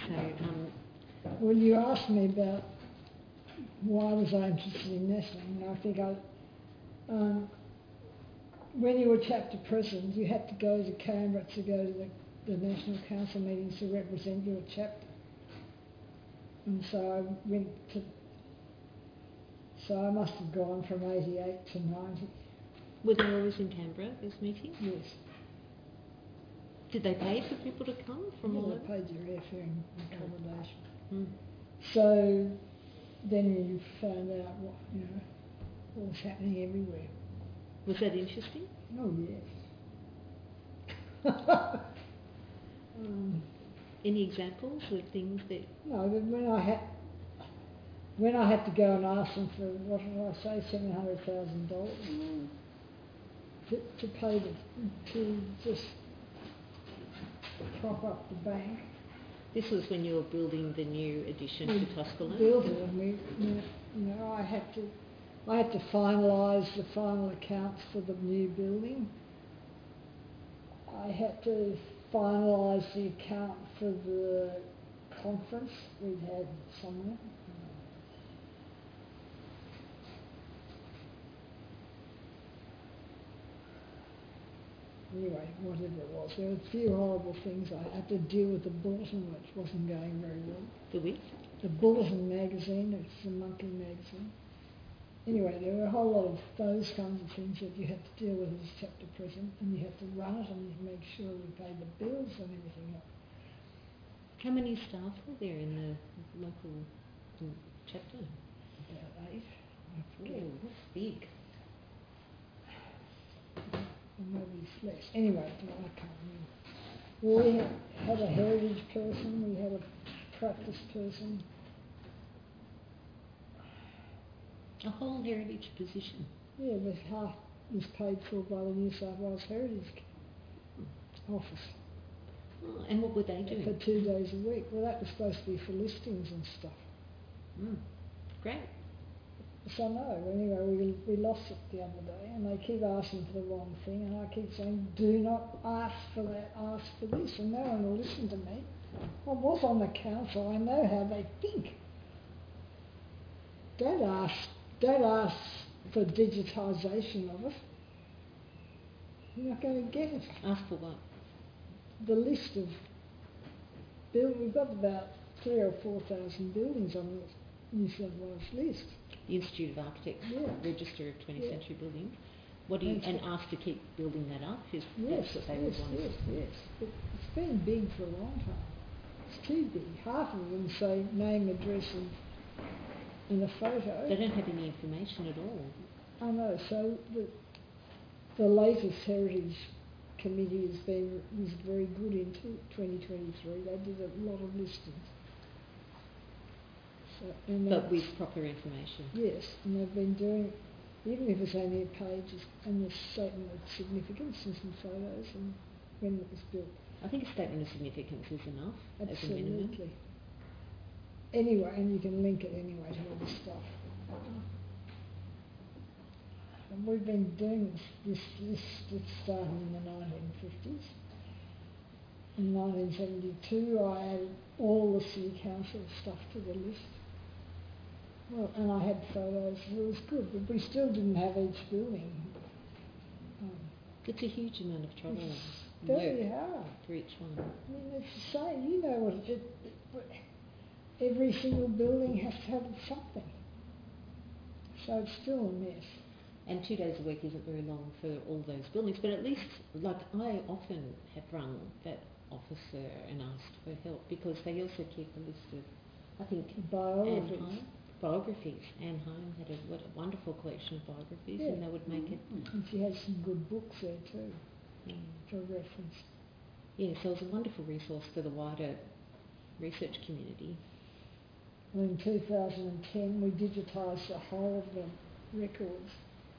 So, well, you asked me about why was I interested in national, and I think when you were chapter president, you had to go to Canberra to go to the National Council meetings to represent your chapter. And so I went to, so I must have gone from 88 to 90. were they always in Canberra, these meetings? Yes. Did they pay for people to come from all over? They paid your airfare and accommodation. Mm. So then you found out what was happening everywhere. Was that interesting? Oh, yes. Any examples of things that... No, but when I had to go and ask them for, what did I say, $700,000 to pay to just prop up the bank. This was when you were building the new addition to Tusculum? Built it, and I had to finalise the final accounts for the new building. I had to finalise the account for the conference we'd had somewhere. Anyway, whatever it was, there were a few horrible things. I had to deal with the Bulletin, which wasn't going very well. The which? The Bulletin magazine, it's a monthly magazine. Anyway, there were a whole lot of those kinds of things that you had to deal with as chapter president, and you had to run it and make sure we paid the bills and everything else. How many staff were there in the local chapter? About 8. Oh, that's big. Or maybe it's less. Anyway, I can't remember. We had a heritage person, we had a practice person. A whole heritage position? Yeah, but half was paid for by the New South Wales Heritage Office. Oh, and what were they doing? For 2 days a week. Well, that was supposed to be for listings and stuff. Great. So no, anyway, we lost it the other day, and they keep asking for the wrong thing, and I keep saying, do not ask for that, ask for this, and no one will listen to me. I was on the council, I know how they think. Don't ask for digitisation of it. You're not going to get it. Ask for what? The list of we've got about 3,000 or 4,000 buildings on the New South Wales list. The Institute of Architects Register of 20th Century Buildings. What do you, and ask to keep building that up? That's what they would want. Yes. It's been big for a long time. It's too big. Half of them say name, address and a photo. They don't have any information at all. I know. So the latest Heritage Committee was very good in 2023. They did a lot of listings. So, but with proper information. Yes, and they've been doing, even if it's only a page, and a statement of significance and some photos and when it was built. I think a statement of significance is enough. Absolutely. As a minimum. Anyway, and you can link it anyway to all the stuff. And we've been doing this started in the 1950s. In 1972, I added all the city council stuff to the list. Well, and I had photos, it was good, but we still didn't have each building. It's a huge amount of trouble. It's very hard. For each one. I mean, it's the same, you know what it is. Every single building has to have something. So it's still a mess. And 2 days a week isn't very long for all those buildings, but at least, like, I often have rung that officer and asked for help because they also keep a list of, I think, biographies. Anne Home had a wonderful collection of biographies, and they would make it. And she has some good books there too, for reference. Yeah, so it was a wonderful resource for the wider research community. Well, in 2010, we digitised the whole of the records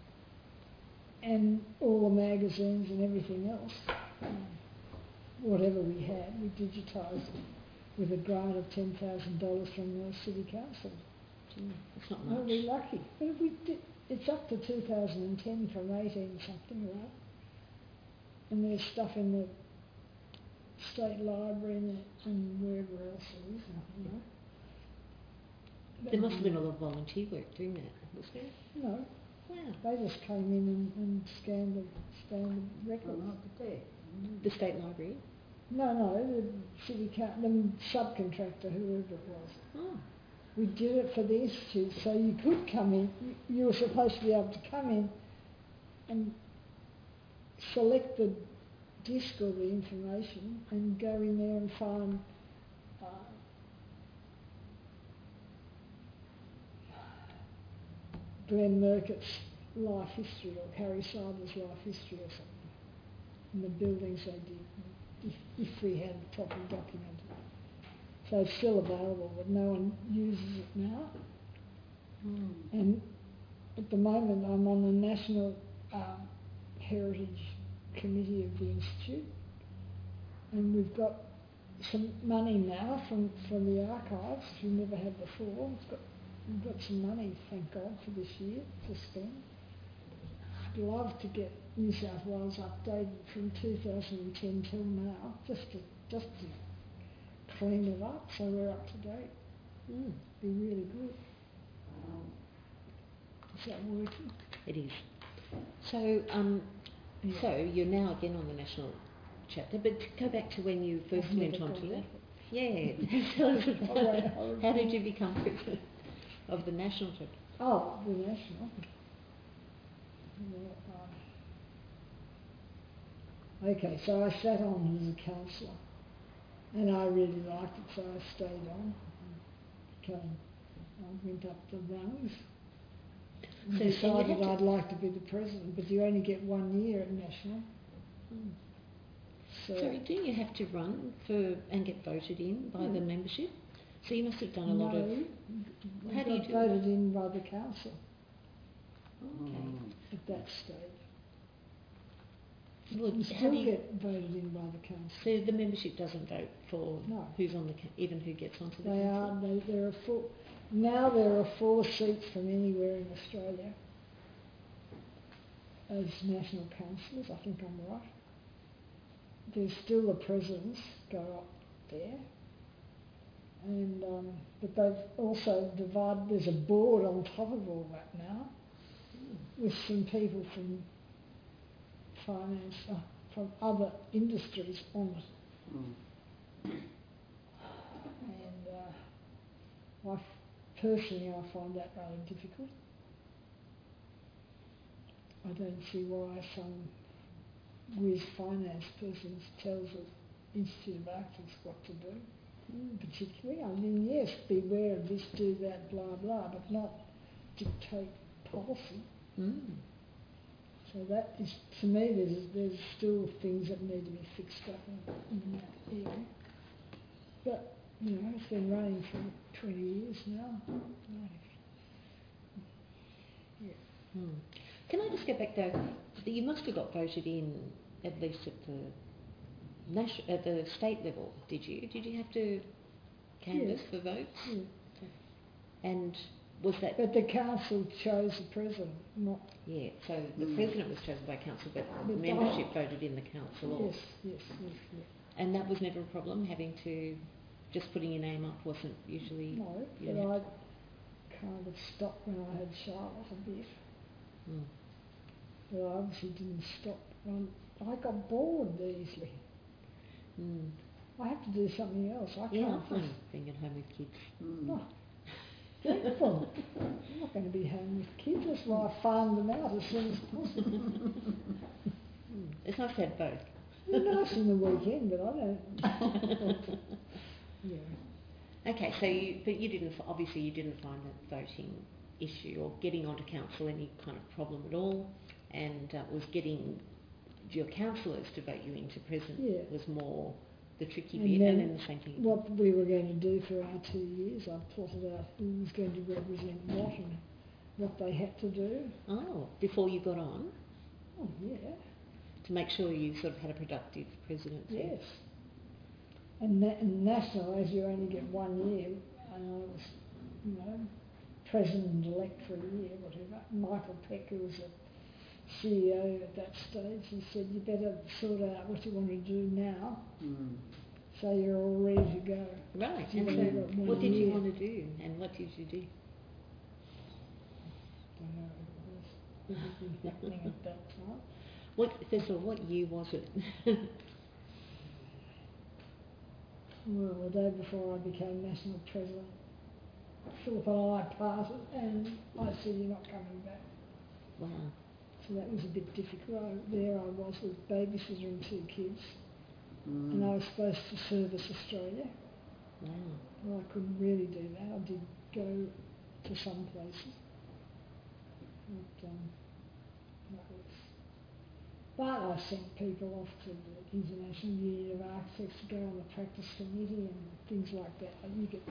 and all the magazines and everything else. Whatever we had, we digitised it with a grant of $10,000 from the City Council. It's not much. Well, we're lucky. But if we did, it's up to 2010 from 18 something, right? And there's stuff in the State Library and wherever else it is. There must have been a lot of volunteer work doing that, was there? No, Wow. they just came in and scanned the records. The State Library? No, the the subcontractor, whoever it was. Oh. We did it for the institute, so you could come in. You were supposed to be able to come in and select the disc or the information and go in there and find Glenn Murcutt's life history or Harry Cyber's life history or something in the buildings they did, if we had properly documented. So it's still available, but no one uses it now. And at the moment I'm on the National Heritage Committee of the Institute, and we've got some money now from the archives, which we never had before. We've got some money, thank God, for this year to spend. I'd love to get New South Wales updated from 2010 till now, just to clean it up so we're up to date. Be really good. Is that working? It is. So, so you're now again on the national chapter, but to go back to when you first went on to it. Yeah, tell us about that. How did you become president of the national chapter? Oh, the national. Okay, so I sat on as a councillor, and I really liked it, so I stayed on. I went up the rungs. So decided I'd like to be the president, but you only get 1 year at national. So do you have to run for and get voted in by the membership? So you must have done a lot of. How do you do voted in by the council? Okay. At that stage. Well, you still get voted in by the council. So the membership doesn't vote for who's on the even who gets onto the council? There are 4. Now there are 4 seats from anywhere in Australia as national councillors. I think I'm right. There's still the presidents go up there, and but they've also divided. There's a board on top of all that now, with some people from finance, from other industries on it. And personally, I find that rather difficult. I don't see why some whiz finance person tells the Institute of Architects what to do, particularly. I mean, yes, beware of this, do that, blah, blah, but not dictate policy. So that is, to me, there's still things that need to be fixed up in that area. But, it's been running for 20 years now. Yeah. Can I just go back though? You must have got voted in at least at the state level, did you? Did you have to canvass for votes? Yeah. And was that? But the council chose the president, not. Yeah. So the president was chosen by council, but the membership voted in the council. Yes. And that was never a problem. Having to just putting your name up wasn't usually. No, but I kind of stopped when I had Charlotte a bit. But I obviously didn't stop. I got bored easily. I have to do something else. I can't find being at home with kids. Oh, dreadful. I'm not going to be home with kids. That's why I farmed them out as soon as possible. It's nice to have both. It's nice in the weekend, but I don't. Yeah. Okay, so you didn't find that voting issue or getting onto council any kind of problem at all, and was getting your councillors to vote you into president was more the tricky bit, and then the same thing. What we were going to do for our 2 years, I plotted out who was going to represent what and what they had to do. Oh, before you got on? Oh, yeah. To make sure you sort of had a productive presidency. Yes. And national, as you only get 1 year, and I was, president-elect for a year, whatever. Michael Peck, who was the CEO at that stage, he said, you better sort out what you want to do now So you're all ready to go. Right. So And so what did you want to do, and what did you do? I don't know, it was everything happening at that time. First of all, what year was it? Well, the day before I became national president, Philip and I parted, and I said, "You're not coming back." Wow. So that was a bit difficult. There I was with babysitter and 2 kids, and I was supposed to service Australia. Wow. Well, I couldn't really do that. I did go to some places, but I sent people off to the International Union of Architects to go on the practice committee and things like that. You get,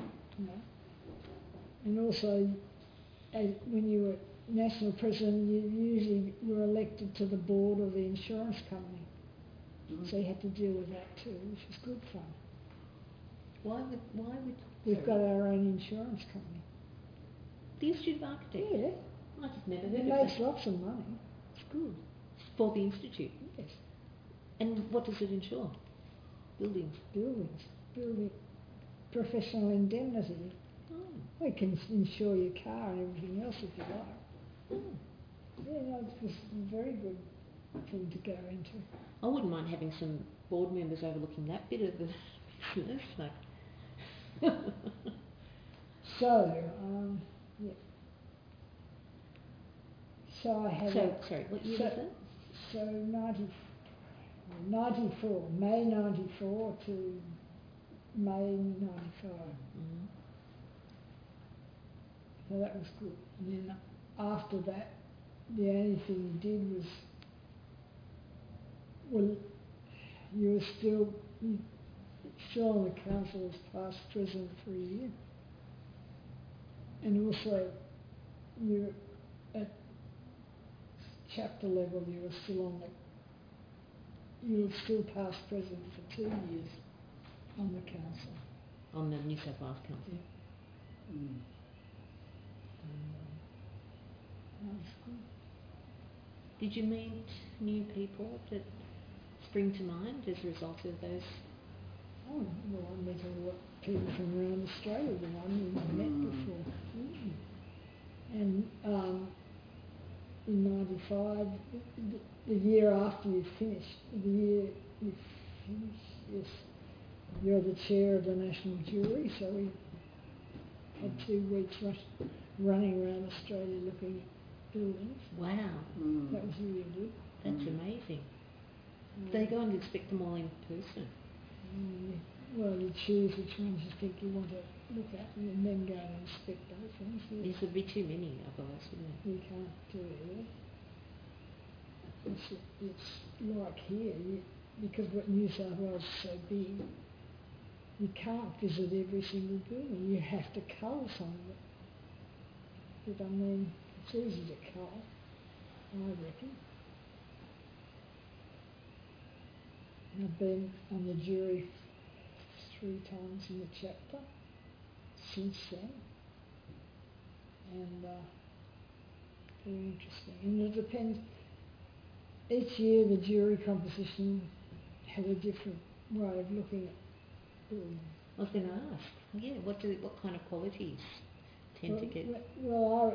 And also, when you were national president, you usually were elected to the board of the insurance company. So you had to deal with that too, which was good fun. Why would We've got our own insurance company. The Institute of Architects? Yeah. I just never heard It of makes that. lots of money. It's good. For the Institute? Yes. And what does it insure? Buildings? Building. Professional indemnity. Oh. We can insure your car and everything else if you like. Oh. Yeah, no, it was a very good thing to go into. I wouldn't mind having some board members overlooking that bit of the business. So, yeah. So I had. Sorry, what year was that? So 94, May 94 to May 95. Mm-hmm. So that was good. And then after that, the only thing you did was, well, you were still on the council as past president for a year. And also, you at chapter level, you were still past president for 2 years on the council. On the New South Wales Council? Yeah. That was good. Did you meet new people that spring to mind as a result of those? Oh, well, I met a lot of people from around Australia that I hadn't met before. And in 95, the year after you finished, yes, you're the chair of the national jury, so we had 2 weeks running around Australia looking at buildings. Wow. That was really good. That's amazing. They go and inspect them all in person? Well, you choose which ones you think you want to look at and then go and inspect those things. Yeah. This would be too many otherwise, wouldn't it? You can't do it. It's like here, because New South Wales is so big, you can't visit every single building. You have to cull some of it. But I mean, it's easy to cull, I reckon. I've been on the jury 3 times in the chapter since then, and very interesting. And it depends. Each year the jury composition had a different way of looking at buildings. I was going to ask, yeah, what kind of qualities tend to get? Well,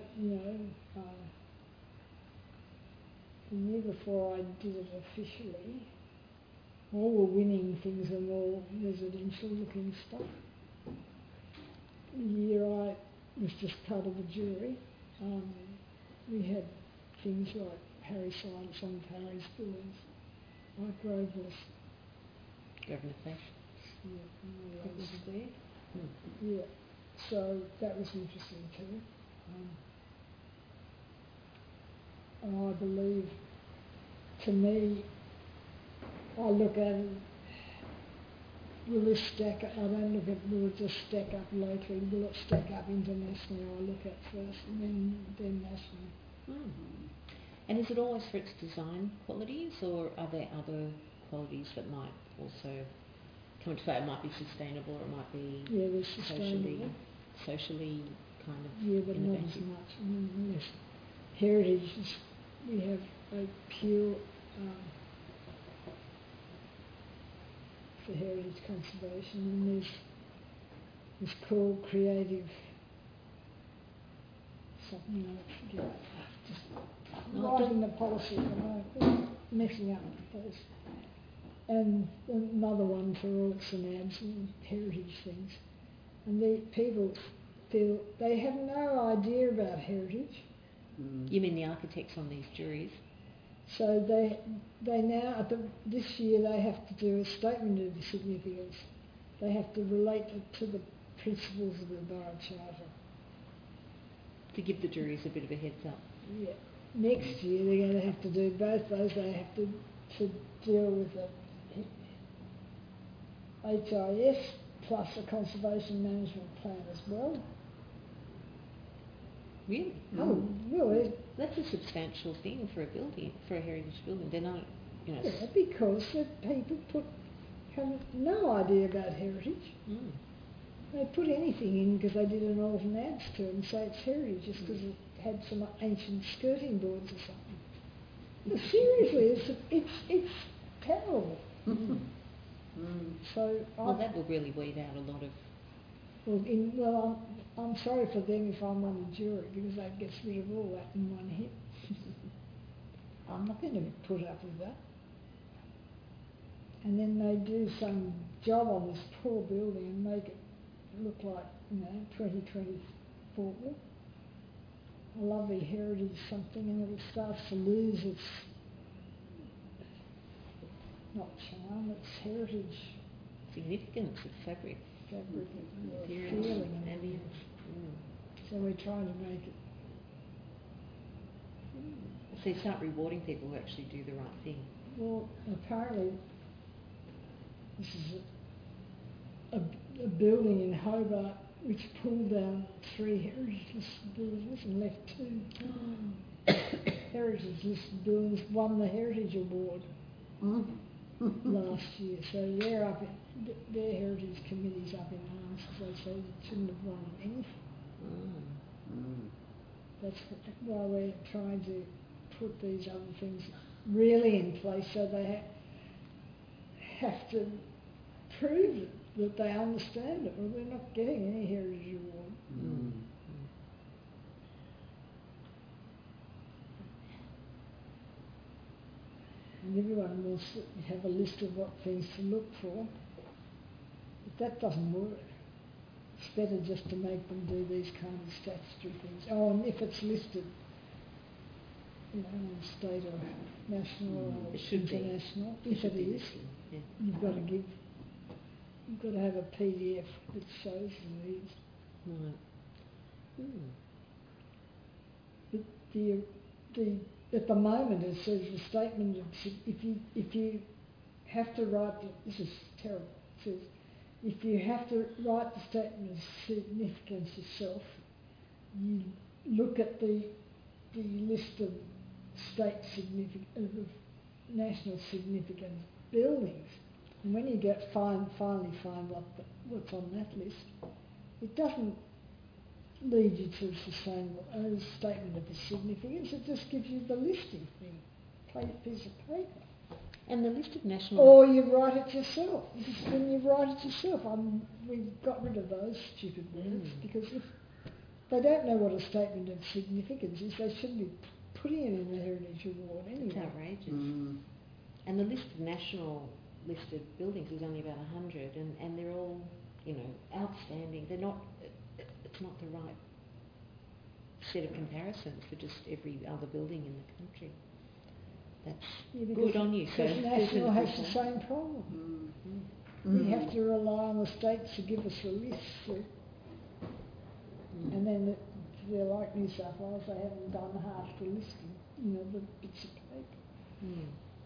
the year before I did it officially, all were winning things and all residential looking stuff. The year I was just part of the jury, we had things like Harry Science on Harry's buildings, like Grosvenor. Grosvenor Place? Yeah. That was weird. Yeah, so that was interesting too. And I believe, to me, I look at it, will this stack up? I don't look at will it just stack up locally, will it stack up internationally? I look at first and then nationally. And is it always for its design qualities, or are there other qualities that might also come into play? It might be sustainable, or it might be socially kind of but innovative. not as much. I mean, yes. Heritage is, we have a pure for heritage conservation, and there's this called creative something, I forget. Just writing the policy at the moment, messing up the policy. And another one for orcs and abs and heritage things. And the people feel they have no idea about heritage. You mean the architects on these juries? So they now, this year, they have to do a statement of significance. They have to relate it to the principles of the Borough Charter. To give the juries a bit of a heads up. Yeah. Next year they're going to have to do both those. They have to deal with the HIS plus a conservation management plan as well. Really? Oh, really? That's a substantial thing for a building, for a heritage building. They're not, you know. Yeah, because the people have no idea about heritage. They put anything in because they did an Alton Abs to it and say it's heritage just because it had some ancient skirting boards or something. But seriously, it's terrible. So that will really weed out a lot of. Well, I'm sorry for them if I'm on the jury because that gets rid of all that in one hit. I'm not going to put up with that. And then they do some job on this poor building and make it look like, 2024. A lovely heritage something, and it starts to lose its, not charm, its heritage. Significance of fabric. Feeling and ambience. So we're trying to make it. So you start rewarding people who actually do the right thing. Well, apparently this is a building in Hobart which pulled down 3 heritage listed buildings and left 2 heritage listed buildings, won the Heritage Award last year. So they're up their heritage committee's up in arms because they say they shouldn't have won anything. That's why we're trying to put these other things really in place so they have to prove that they understand it, or they're not getting any heritage award. And everyone wants to have a list of what things to look for, but that doesn't work. It's better just to make them do these kind of statutory things. Oh, and if it's listed, on state or national or international, if it is, you've got to have a PDF that shows it is. But at the moment it says the statement of if you have to write this is terrible. It says if you have to write the statement of significance yourself, you look at the list of national significant buildings, and when you finally find what's on that list, it doesn't lead you to a statement of significance. It just gives you the listing thing, piece of paper. And the list of national... Or you write it yourself. When you write it yourself, we've got rid of those stupid words because if they don't know what a statement of significance is, they shouldn't be putting it in the Heritage Award anyway. It's outrageous. And the list of national listed buildings is only about 100, and they're all, outstanding. They're not. It's not the right set of comparisons for just every other building in the country. That's good on you. So national has the same problem. We have to rely on the states to give us a list, and then they're like New South Wales. They haven't done half the listing. The bits of paper.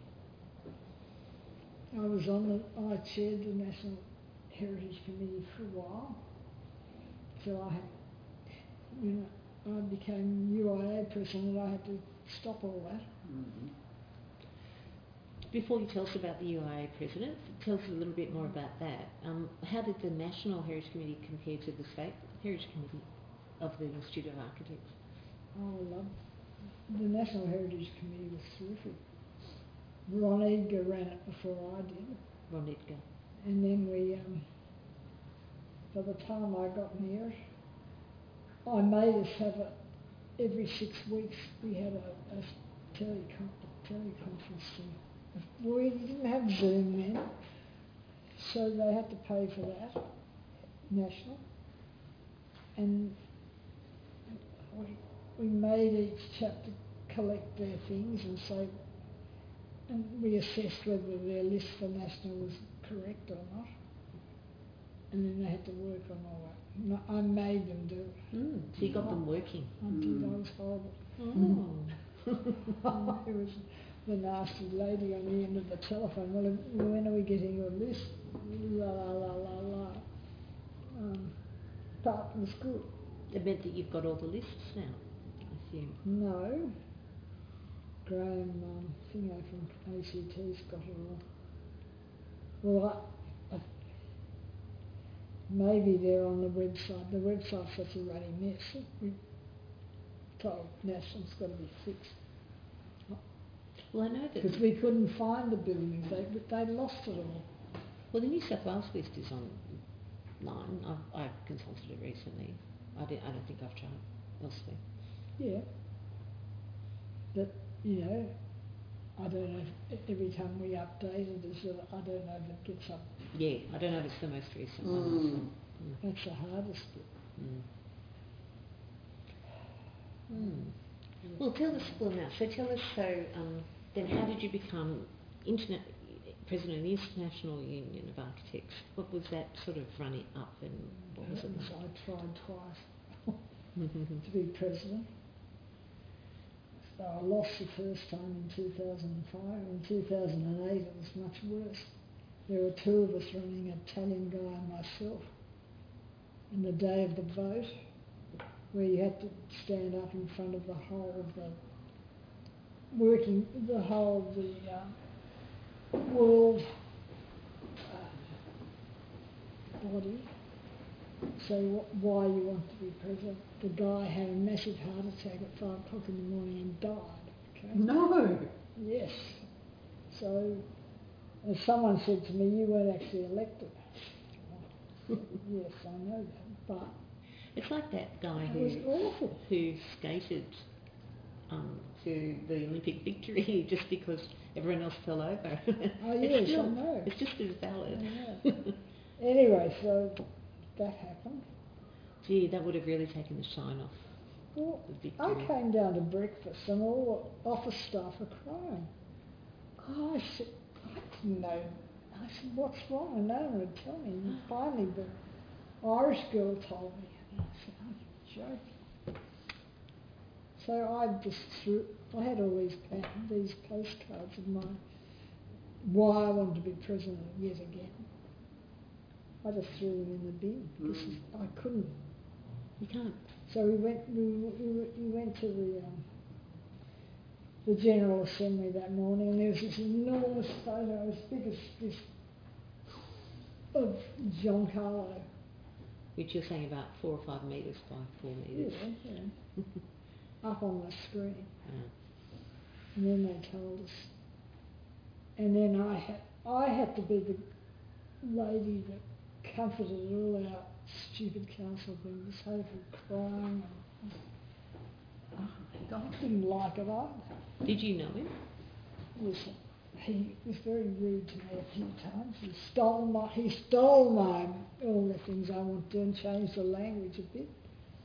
I chaired the National Heritage Committee for a while, so I became UIA president. I had to stop all that. Before you tell us about the UIA president, tell us a little bit more about that. How did the National Heritage Committee compare to the State Heritage Committee of the Institute of Architects? Oh, I loved the National Heritage Committee was terrific. Ron Edgar ran it before I did. Ron Edgar. And then we, by the time I got near it, I made us have every 6 weeks we had a teleconference thing. We didn't have Zoom then, so they had to pay for that, national. And we made each chapter collect their things and say, and we assessed whether their list for national was correct or not. And then they had to work on all that. No, I made them do it. So you got them working? I did. I was horrible. It was the nasty lady on the end of the telephone. Well, when are we getting your list? La la la la la. But it was good. It meant that you've got all the lists now, I assume. No. Graham Thingo from ACT's got it all. Well, maybe they're on the website. The website's such a ruddy mess. We told National's got to be fixed. Well, I know that... Because we couldn't find the buildings. They lost it all. Well, the New South Wales list is online. I consulted it recently. I don't think I've tried elsewhere. Yeah. But, you know, I don't know if every time we update it, I don't know if it gets up. Yeah, I don't know if it's the most recent one. That's the hardest bit. Well, tell us, then how did you become President of the International Union of Architects? What was that sort of running up, and what was it like? I tried twice to be president. So I lost the first time in 2005. In 2008 it was much worse. There were two of us running, an Italian guy and myself. And the day of the vote, where you had to stand up in front of the whole of the world body, say why you want to be president. The guy had a massive heart attack at 5 o'clock in the morning and died. Okay? No! Yes. So, as someone said to me, you weren't actually elected. Yes, I know that, but... It's like that guy who skated to the Olympic victory just because everyone else fell over. Oh yes, I know. It's just as valid. I know. Anyway, so that happened. Gee, that would have really taken the shine off the victory. I came down to breakfast and all the office staff were crying. Oh, I said, I didn't know. I said, what's wrong? And no one would tell me. And finally the Irish girl told me. And I said, oh, you're joking. So I had all these postcards of mine, why I wanted to be president yet again. I just threw them in the bin because I couldn't. You can't. So we went to the General Assembly that morning, and there was this enormous photo, as big as this, of John Carlo. Which you're saying about 4 or 5 metres by 4 metres. Yeah. Up on the screen. And then they told us. And then I had to be the lady that comforted all our stupid council members, Sophie crying. I didn't like it either. Did you know him? Yes, he was very rude to me a few times. He stole my all the things I wanted to and changed the language a bit.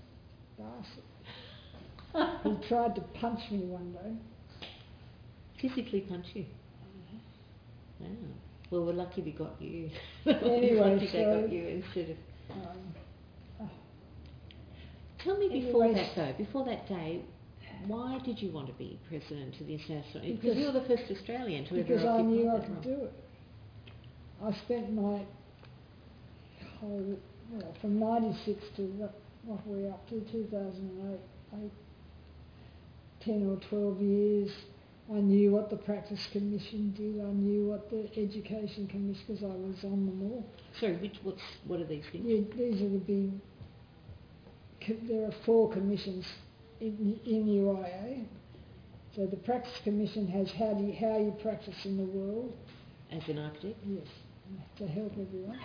Bastard. He tried to punch me one day. Physically punch you? Wow. Well, we're lucky we got you. Anyway, they got you instead of... Tell me before that day, why did you want to be president of the International? Because you were the first Australian to ever occupy that role. Because I knew I could do it. I spent my whole, from 96 to what were we up to, 2008, 10 or 12 years, I knew what the Practice Commission did, I knew what the Education Commission, because I was on them all. Sorry, what are these things? Yeah, these are the big, there are 4 commissions in UIA. So the Practice Commission has how you practice in the world. As an architect? Yes. to help everyone.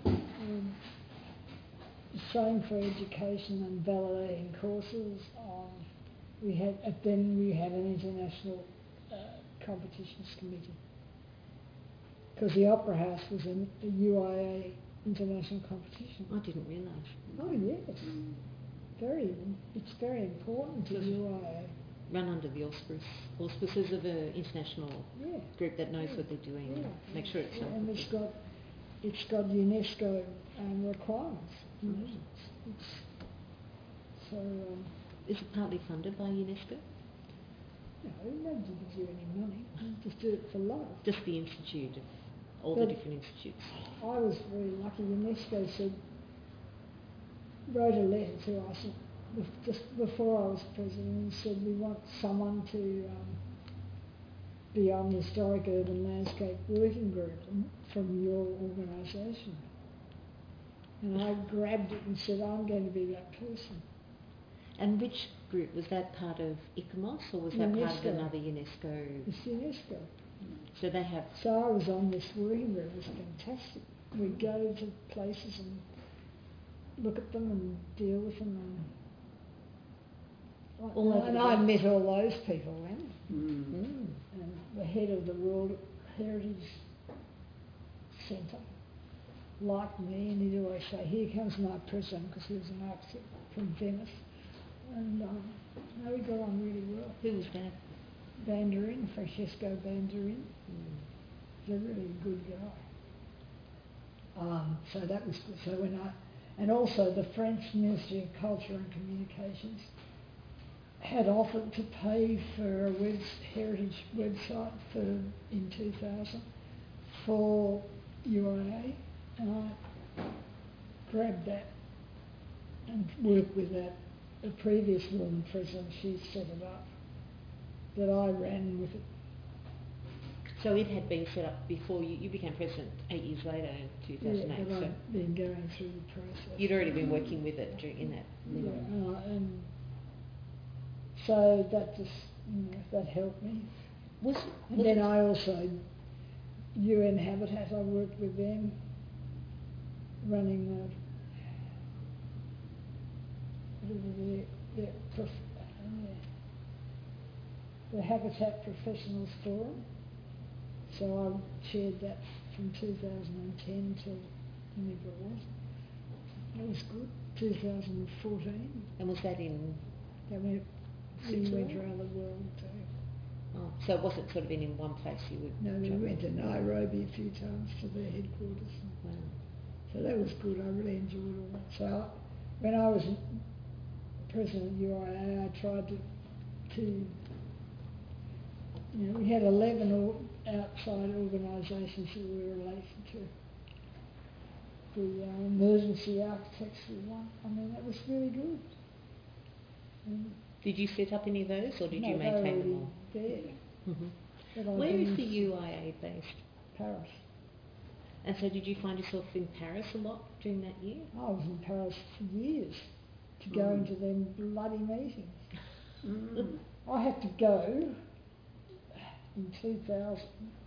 The same for education and validating courses. We had an international competitions committee because the Opera House was a UIA international competition. I didn't realise. Oh yes, it's very important to UIA. Run under the auspices of an international group that knows what they're doing. Make sure it's done. And it's got UNESCO requirements. Is it partly funded by UNESCO? No, nobody gives you any money. You just do it for love. Just the institute, all the different institutes. I was very lucky. UNESCO wrote a letter to us just before I was president and said we want someone to be on the Historic Urban Landscape Working Group from your organisation. And I grabbed it and said, I'm going to be that person. And which group? Was that part of ICOMOS or was that part of another UNESCO? It's UNESCO. So they have... So I was on this working group. It was fantastic. We'd go to places and look at them and deal with them. And I met all those people then. And the head of the World Heritage Centre liked me, and he'd always say, here comes my president, because he was an architect from Venice. And we got on really well. Who was that? Banderin, Francesco Banderin. He's a really good guy. So that was good. So and also the French Ministry of Culture and Communications had offered to pay for a heritage website in 2000 for UIA, and I grabbed that and worked with that. The previous woman president, she set it up, but I ran with it. So it had been set up before you became president 8 years later in 2008. Yeah, but I'd been going through the process. You'd already been working with it in that. And so that just, that helped me. And then I also, UN Habitat, I worked with them, running the Habitat Professionals Forum. So I chaired that from 2010 till whenever it was. That was good. 2014. And was that in? We went around the world too. Oh, so it wasn't sort of in one place you would? No, we went to Nairobi a few times to their headquarters. Wow. So that was good. I really enjoyed all that. So when I was president of UIA, I tried to we had 11 outside organisations that we were related to. The emergency architects were one. I mean, that was really good. Did you set up any of those, or did you maintain them all? There. Where is the UIA based? Paris. And so did you find yourself in Paris a lot during that year? I was in Paris for years, to go into them bloody meetings. I had to go in 2000.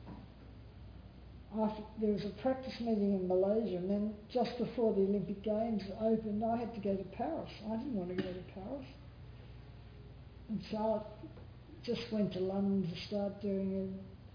There was a practice meeting in Malaysia, and then just before the Olympic Games opened, I had to go to Paris. I didn't want to go to Paris. And so I just went to London to start doing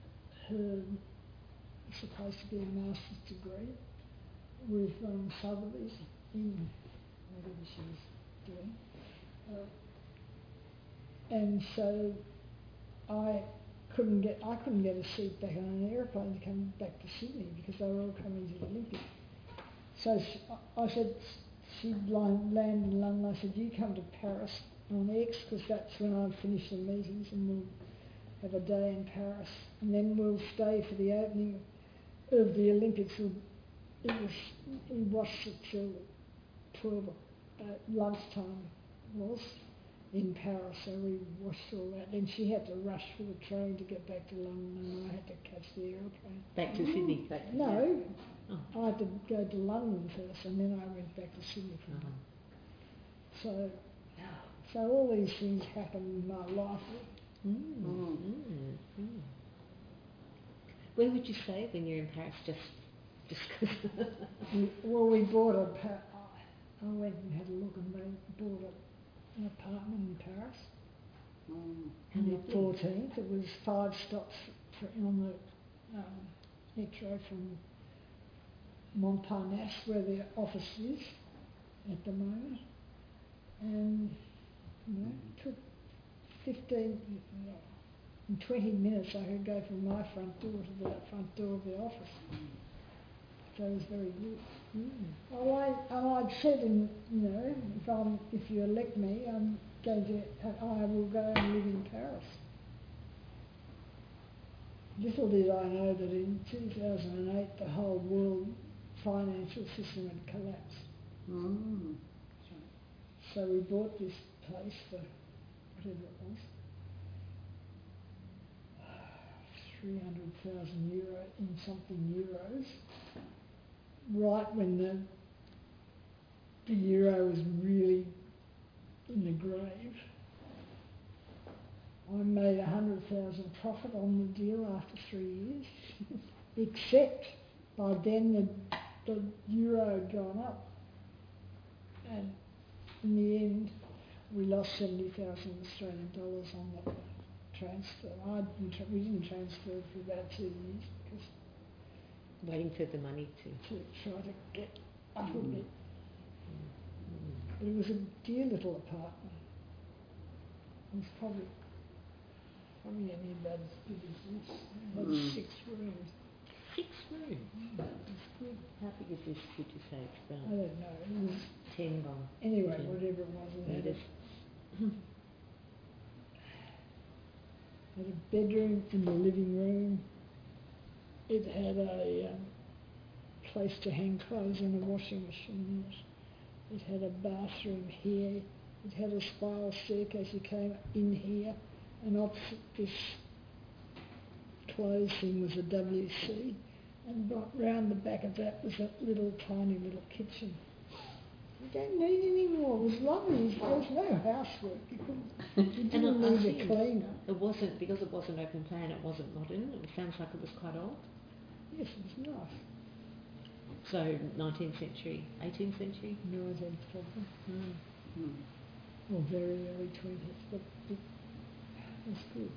supposed to be a master's degree with Sotheby's in whatever she was doing. And so I couldn't get a seat back on an aeroplane to come back to Sydney because they were all coming to the Olympics. So I said, she'd land in London. I said, you come to Paris on X, because that's when I finish the meetings, and we'll have a day in Paris, and then we'll stay for the opening of the Olympics. We watched it till 12 lunchtime was in Paris, so we watched all that. Then she had to rush for the train to get back to London, and I had to catch the aeroplane. Back to Sydney? No, I had to go to London first, and then I went back to Sydney from there. So all these things happen in my life. Where would you stay when you're in Paris? Just Just 'cause we bought I went and had a look and they bought an apartment in Paris. On the 14th. It was 5 stops on the metro from Montparnasse, where the office is at the moment. And it took 20 minutes I could go from my front door to the front door of the office. So it was very good. I'd said, if you elect me, I will go and live in Paris. Little did I know that in 2008 the whole world financial system had collapsed. So we bought this place for whatever it was, 300,000 euro in something euros, right when the euro was really in the grave. I made 100,000 profit on the deal after 3 years, except by then the euro had gone up, and in the end we lost 70,000 Australian dollars on the transfer. We didn't transfer for about 2 years because waiting for the money to try to get up a bit. But it was a dear little apartment. It was probably only about as big as this. It had 6 rooms. 6 rooms? It's good. How big is this, would you say? It's about I don't know. It was 10 by... Anyway, 10 whatever it was, it had a bedroom in the living room. It had a place to hang clothes and a washing machine in it. It had a bathroom here. It had a spiral staircase. You came in here, and opposite this clothes thing was a WC, and round the back of that was a tiny little kitchen. You don't need any more. It was lovely. There was no housework. You didn't need a cleaner. It wasn't, because it wasn't open plan, it wasn't modern. It sounds like it was quite old. Yes, it was nice. So 19th century, 18th century? 19th probably. Or very early 20th, but it was good.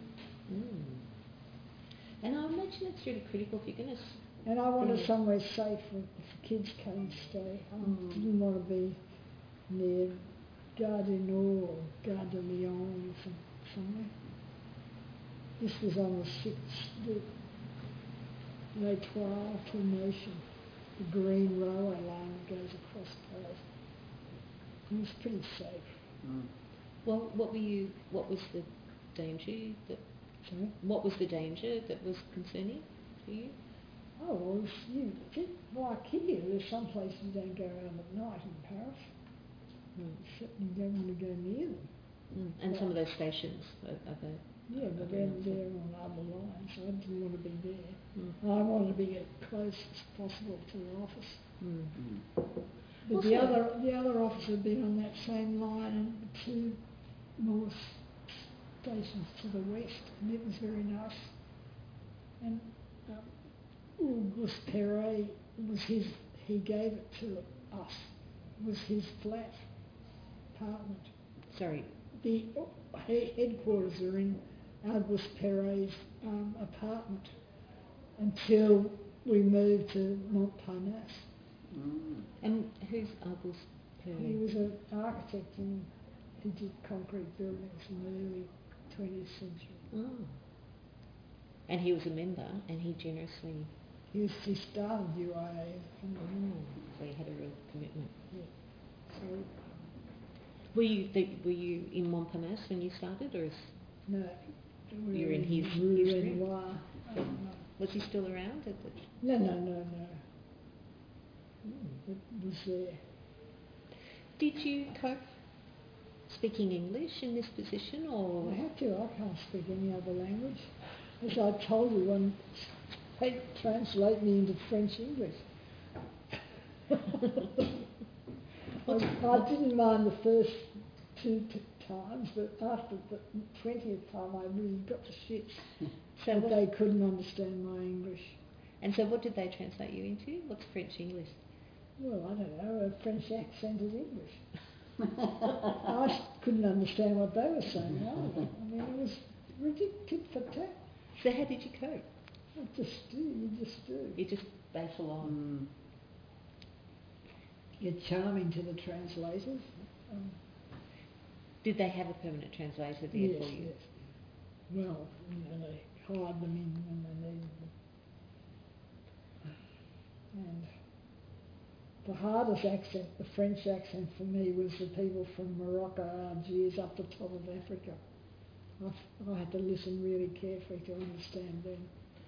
And I imagine it's really critical if you're going to... And I wanted somewhere safe if the kids came to stay. I didn't want to be near Gare du Nord or Gare de Lyon or somewhere. This was on the 6th, the L'Étoile Tournation, the green railway line that goes across Paris. It was pretty safe. Well, what was the danger that... Sorry? What was the danger that was concerning for you? Oh, well, like here, there's some places you don't go around at night in Paris. You don't want to go near them. And some of those stations are they? Yeah, but they're on other lines, so I didn't want to be there. I wanted to be as close as possible to the office. But the other office had been on that same line and 2 more stations to the west, and it was very nice. And Auguste Perret he gave it to us. It was his flat apartment. Sorry. The headquarters are in Auguste Perret's apartment until we moved to Montparnasse. And who's Auguste Perret? He was an architect and he did concrete buildings in the early 20th century. And he was a member, and he generously... He started UIA. So he had a real commitment. Yeah. So... Were you in Montparnasse when you started, or no? You were in his room? Was he still around at the... No. It was there. Did you cope speaking English in this position, or...? I had to. I can't speak any other language. As I told you, when they translate me into French English. I didn't mind the first 2 times, but after the 20th time I really got the shits. So they couldn't understand my English. And so what did they translate you into? What's French English? Well, I don't know, a French accented English. I couldn't understand what they were saying either. I mean, it was ridiculous, tit for tat. So how did you cope? You just do. You just base along. You're charming to the translators. Did they have a permanent translator there for you? Yes. Well, they hired them in when they needed them. And the hardest accent, the French accent for me, was the people from Morocco, Algiers, up the top of Africa. I had to listen really carefully to understand them.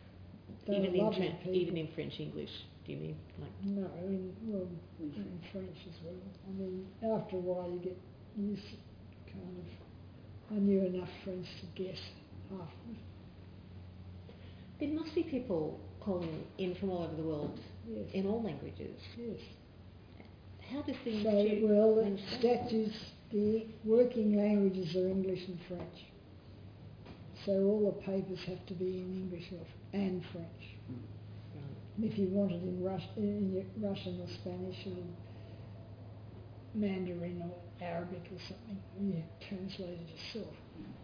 Even in French English, do you mean? No, in French as well. I mean, after a while you get used to I knew enough French to guess half of it. There must be people calling in from all over the world in all languages. Yes. How does the Institute... the statutes, the working languages are English and French. So all the papers have to be in English and French. And if you want it in Russian or Spanish or Mandarin or Arabic or something, you translate it yourself.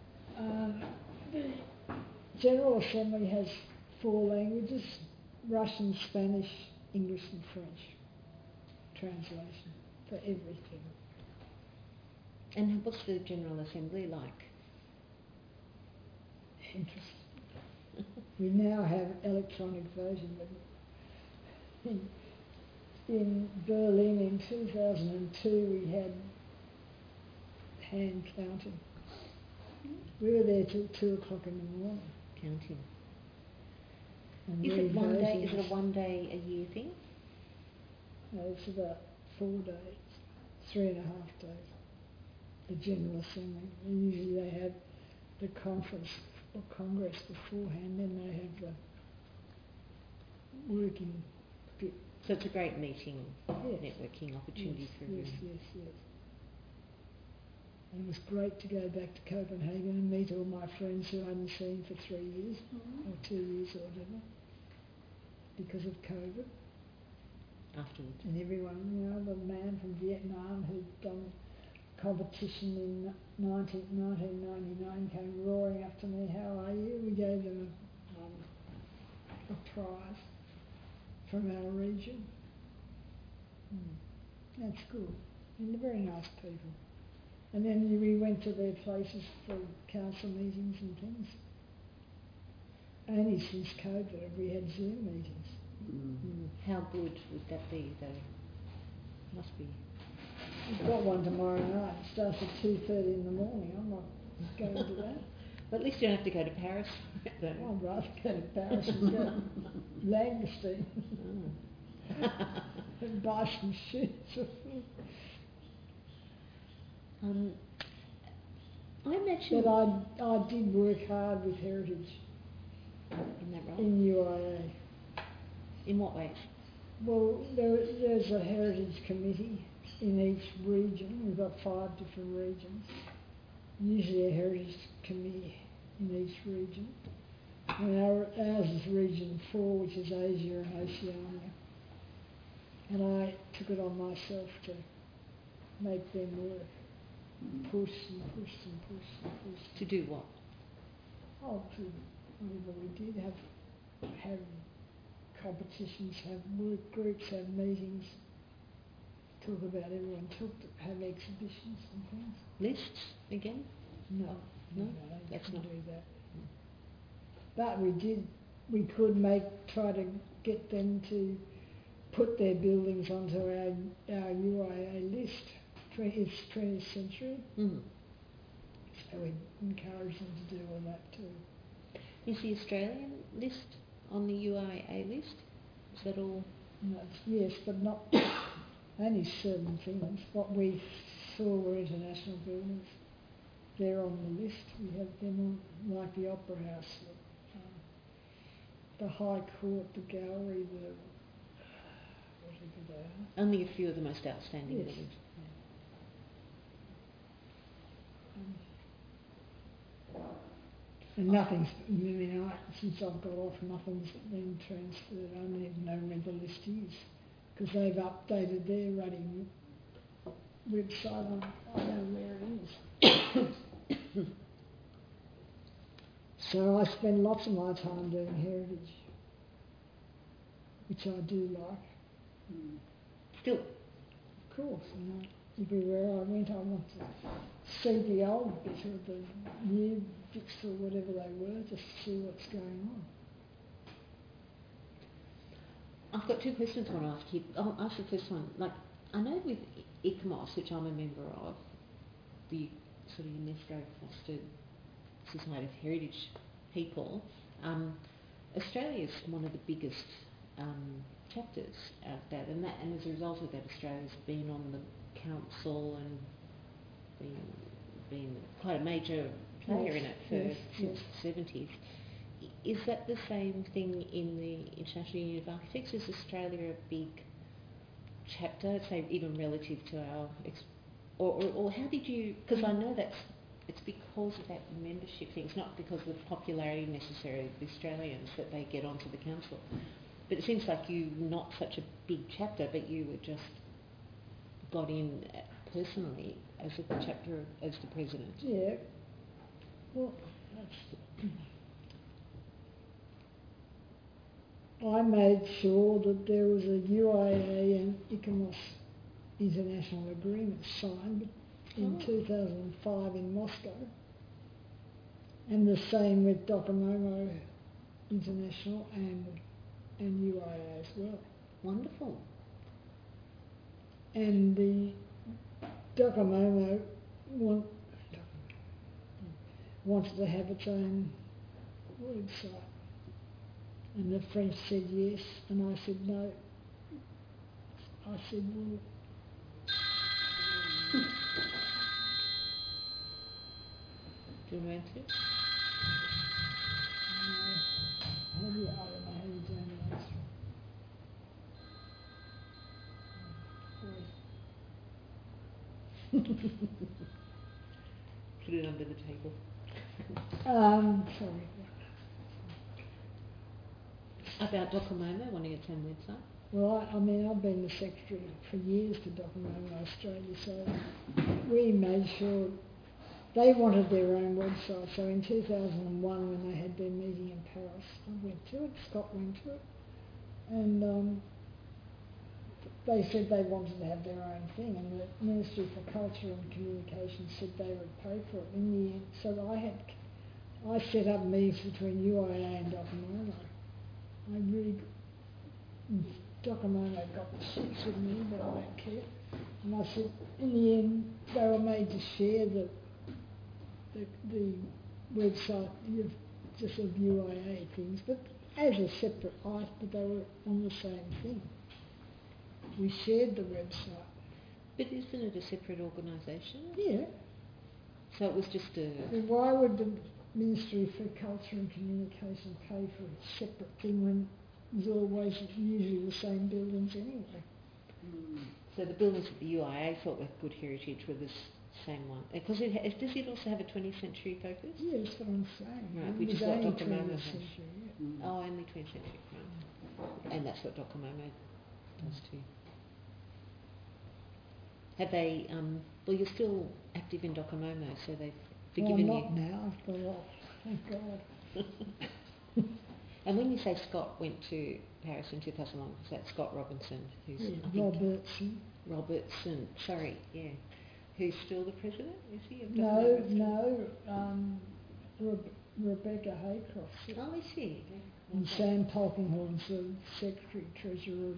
The General Assembly has 4 languages: Russian, Spanish, English and French translation for everything. And what's the General Assembly like? Interesting. We now have electronic voting, but in Berlin in 2002 we had hand counting. We were there till 2 o'clock in the morning. Counting. And is it a 1 day a year thing? No, it's about 4 days, 3.5 days. The General Assembly. Usually they have the conference or Congress beforehand, then they have the working bit. So it's a great meeting, networking opportunity for everyone. Yes. And it was great to go back to Copenhagen and meet all my friends who I hadn't seen for 3 years, or 2 years or whatever, because of COVID. Afterwards. And everyone, the man from Vietnam who'd done competition in 1999 came roaring up to me, "How are you?" We gave them a prize from our region. That's good. And they're very nice people. And then we went to their places for council meetings and things. Only since COVID have we had Zoom meetings. How good would that be, though? Must be. We've got one tomorrow night. It starts at 2:30 in the morning. I'm not going to that. But at least you don't have to go to Paris, though. I'd rather go to Paris and go to Langoustine and buy some sheets of food. I imagine... But I did work hard with Heritage. In that role? In UIA. In what ways? Well, there's a Heritage Committee in each region. We've got 5 different regions. Usually a Heritage Committee in each region. And ours is Region 4, which is Asia and Oceania. And I took it on myself to make them work. Push. To do what? Oh, to whatever we did, have competitions, have work groups, have meetings, talk about everyone, have exhibitions and things. Lists again? No, that's not do that. But we could try to get them to put their buildings onto our UIA list. It's 20th century. So we encourage them to do all that too. Is the Australian list on the UIA list? Is that all? No, yes, but not only certain things. What we saw were international buildings. They're on the list. We have them on, like the Opera House, the High Court, the Gallery, whatever they are. Only a few of the most outstanding buildings. And nothing's, since I've got off, nothing's been transferred. I don't even know where the list is, because they've updated their running website. I know where it is. So I spend lots of my time doing heritage, which I do like. Still? Of course, everywhere I went I want to see the old bit of the new bits or whatever they were, just to see what's going on. I've got two questions I want to ask you. I'll ask the first one. I know with ICMOS, which I'm a member of, the sort of UNESCO fostered Society of Heritage people, Australia is one of the biggest chapters out of that, and as a result of that, Australia's been on the council and been quite a major player in it since the 70s. Is that the same thing in the International Union of Architects? Is Australia a big chapter, say even relative to our, or how did you? Because I know it's because of that membership thing. It's not because of the popularity necessarily of the Australians that they get onto the council. But it seems like you're not such a big chapter, but you were just got in personally as a chapter, as the president. Yeah. Well, I made sure that there was a UIA and ICMOS international agreement signed in 2005 in Moscow, and the same with Docomomo International and UIA as well. Wonderful. And the Docomomo wanted to have its own website. And the French said yes, and I said no. I said, well... Do you want to answer it? I don't know how you do an answer. Put it under the table. Sorry. About Docomomo wanting its own website? Well, I've been the secretary for years to Docomomo Australia, so we made sure they wanted their own website. So in 2001, when they had their meeting in Paris, I went to it, Scott went to it, and they said they wanted to have their own thing, and the Ministry for Culture and Communications said they would pay for it in the end. So I set up meetings between UIA and Docomomo. Docomomo got the shits with me, but I don't care. And I said, in the end, they were made to share the website just of UIA things, but as a separate item, but they were on the same thing. We shared the website. But isn't it a separate organisation? Yeah. So it was just a... Then why would the Ministry for Culture and Communication pay for a separate thing when it was always usually the same buildings anyway? So the buildings that the UIA thought were good heritage were the same one. Because does it also have a 20th century focus? Yeah, that's what I'm saying. Right, which is what Docomomo has. Yeah. Oh, only 20th century, right. And that's what Docomomo does too. Have they, well, you're still active in Docomomo, so they've forgiven you. Well, not now, I've got off, thank God. And when you say Scott went to Paris in 2001, was that Scott Robinson? Who's Robertson, sorry, yeah. Who's still the president, is he? Of No, Rebecca Haycroft. Oh, is she? And Sam Polkinghorn's the secretary, treasurer,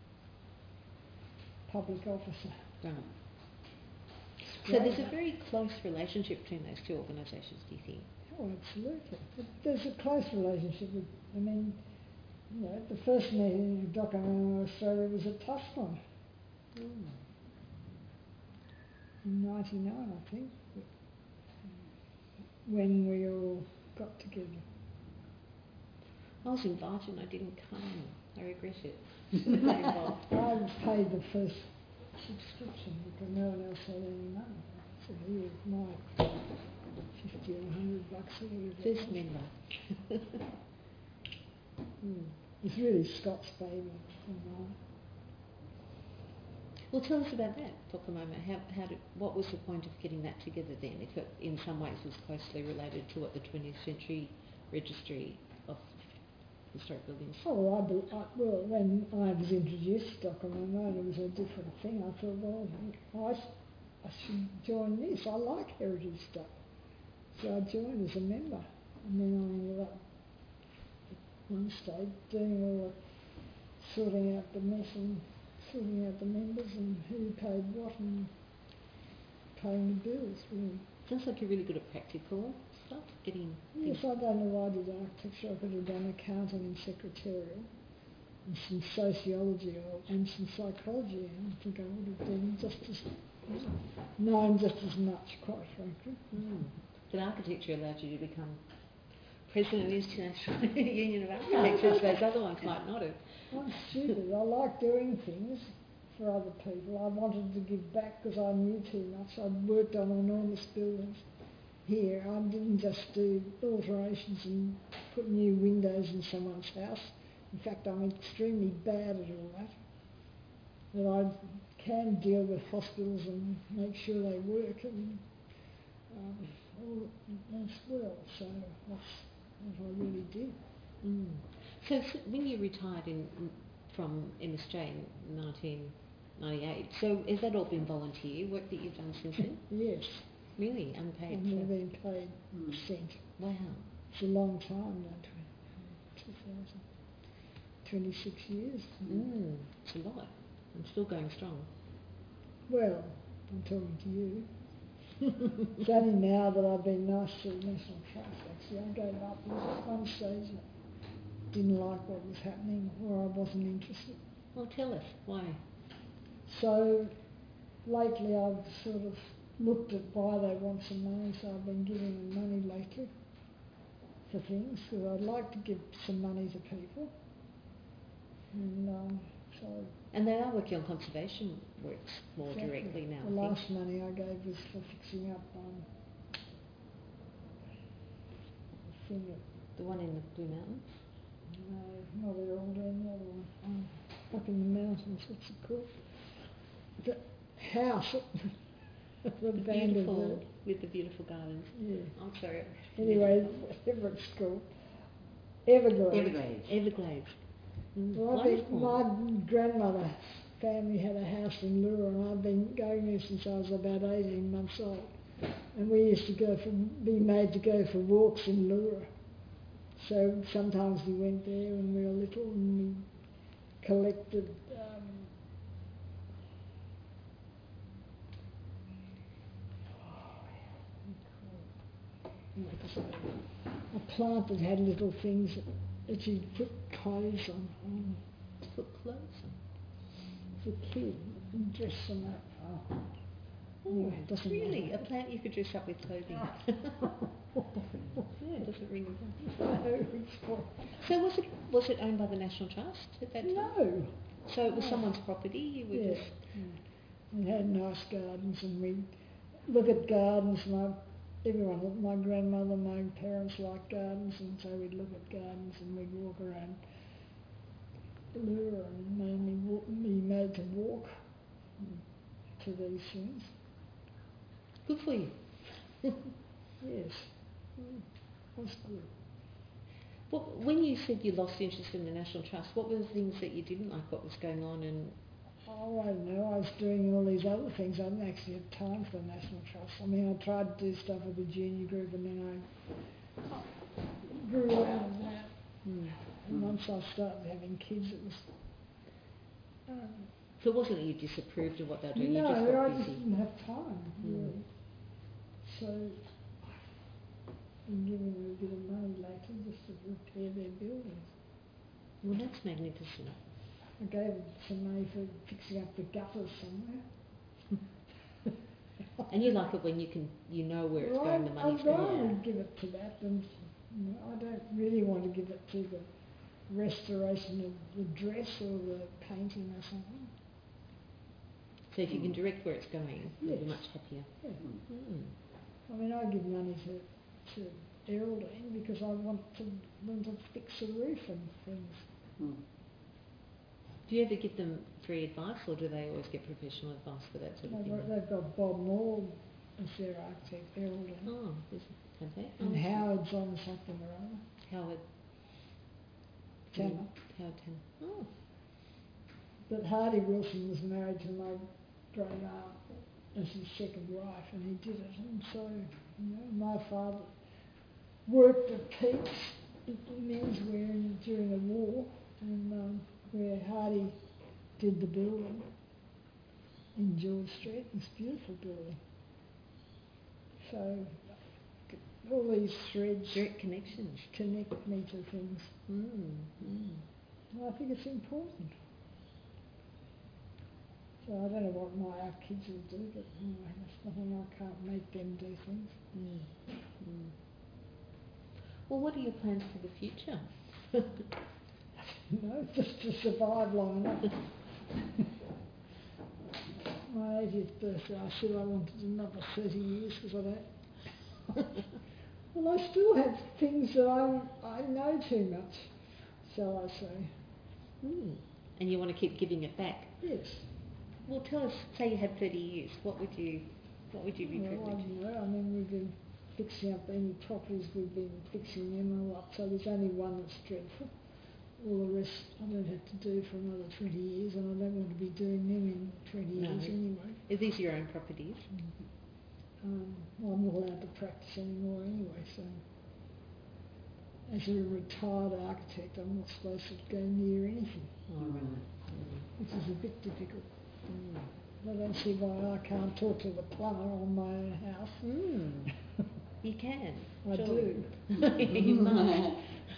public officer. Right. So there's a very close relationship between those two organisations, do you think? Oh, absolutely. There's a close relationship with, the first meeting in Docomomo Australia was at Tusculum. In 99, I think, when we all got together. I was invited and I didn't come. I regret it. I paid the first subscription because no one else had any money. So here's my $50 or $100 bucks a year. First member. It's really Scott's baby. Well, tell us about that for the moment. What was the point of getting that together then, if it in some ways was closely related to what the 20th Century Registry of Historic Buildings? Oh, well, when I was introduced to Docomomo, it was a different thing. I thought, well, I should join this. I like heritage stuff. So I joined as a member. And then I ended up at one stage doing all the sorting out the mess and sorting out the members and who paid what and paying the bills, really. Sounds like you're really good at practical stuff, getting Yes, I don't know why I did architecture. I could have done accounting and secretarial and some sociology and some psychology, and I think I would have been known just as much, quite frankly. But architecture allowed you to become president of the International Union of Architects, those other ones might not have. I'm stupid. I like doing things for other people. I wanted to give back because I knew too much. I'd worked on enormous buildings here. I didn't just do alterations and put new windows in someone's house. In fact, I'm extremely bad at all that. But I can deal with hospitals and make sure they work and all as well. So that's what I really did. So when you retired from MSJ in 1998, so has that all been volunteer work that you've done since then? Yes. Really? Unpaid? I've never been paid a cent. Wow. It's a long time now, 26 years. It's a lot. I'm still going strong. Well, I'm talking to you. It's only now that I've been nice to the National Trust, actually. I gave up at one stage. I didn't like what was happening or I wasn't interested. Well, tell us, why? So lately I've sort of looked at why they want some money, so I've been giving them money lately for things, because I'd like to give some money to people. And they are working on conservation works more exactly. directly now. The last money I gave was for fixing up the one in the Blue Mountains? No, not at all. The other one. Up in the mountains, what's it called? The house. With the beautiful gardens. Yeah. I'm sorry. Anyway, whatever it's called. Everglades. Everglades. Well, my grandmother's family had a house in Lura, and I've been going there since I was about 18 months old. And we used to be made to go for walks in Lura. So sometimes we went there when we were little and we collected a plant that had little things that you'd put clothes on. Put clothes on? As a kid, and dress them up. Anyway, really? A plant you could dress up with clothing? Yeah, it doesn't ring a bell. So was it owned by the National Trust at that time? No. So it was someone's property? You were just... We had nice gardens, and we'd look at gardens. My grandmother, my parents liked gardens, and so we'd look at gardens and we'd walk around Lura and mainly be made to walk to these things. Good for you. Yes, that's good. Well, when you said you lost interest in the National Trust, what were the things that you didn't like what was going on? And I don't know. I was doing all these other things. I didn't actually have time for the National Trust. I mean, I tried to do stuff with the junior group, and then I grew out of that. And once I started having kids, it was... so it wasn't that you disapproved of what they were doing? No, you just got I busy. just didn't have time, really. So I've been giving them a bit of money lately just to repair their buildings. Well, that's magnificent. I gave them some money for fixing up the gutters somewhere. And you like it when you know where it's going, the money's going. going. I'd rather give it to that than, I don't really want to give it to the restoration of the dress or the painting or something. So if you can direct where it's going, you'll be much happier. Yeah. I mean, I give money to Eraldine because I want them to fix the roof and things. Mm. Do you ever give them free advice, or do they always get professional advice for that sort of thing? They've got Bob Moore as their architect, Eraldine. Oh, okay. And Howard's on something or other. Howard Tanner. Howard Tanner. Oh. But Hardy Wilson was married to my great aunt as his second wife, and he did it. And so, my father worked at Pete's menswear during the war, and where Hardy did the building in George Street. It was a beautiful building. So all these threads, direct connections, connect me to things. And I think it's important. So I don't know what our kids will do, but anyway, that's nothing. I can't make them do things. Well, what are your plans for the future? No, just to survive long enough. My 80th birthday, I said I wanted another 30 years because I don't. Well, I still have things that I know too much, shall I say. And you want to keep giving it back? Yes. Well, tell us. Say you had 30 years. What would you be privileged? I don't know. I mean, we've been fixing up any properties. We've been fixing them all up. So there's only one that's dreadful. All the rest I don't have to do for another 20 years, and I don't want to be doing them in 20 years anyway. Is these your own properties? Well, I'm not allowed to practice anymore anyway, so as a retired architect, I'm not supposed to go near anything, which is a bit difficult. I don't see why I can't talk to the plumber on my own house. You can. I do. You must.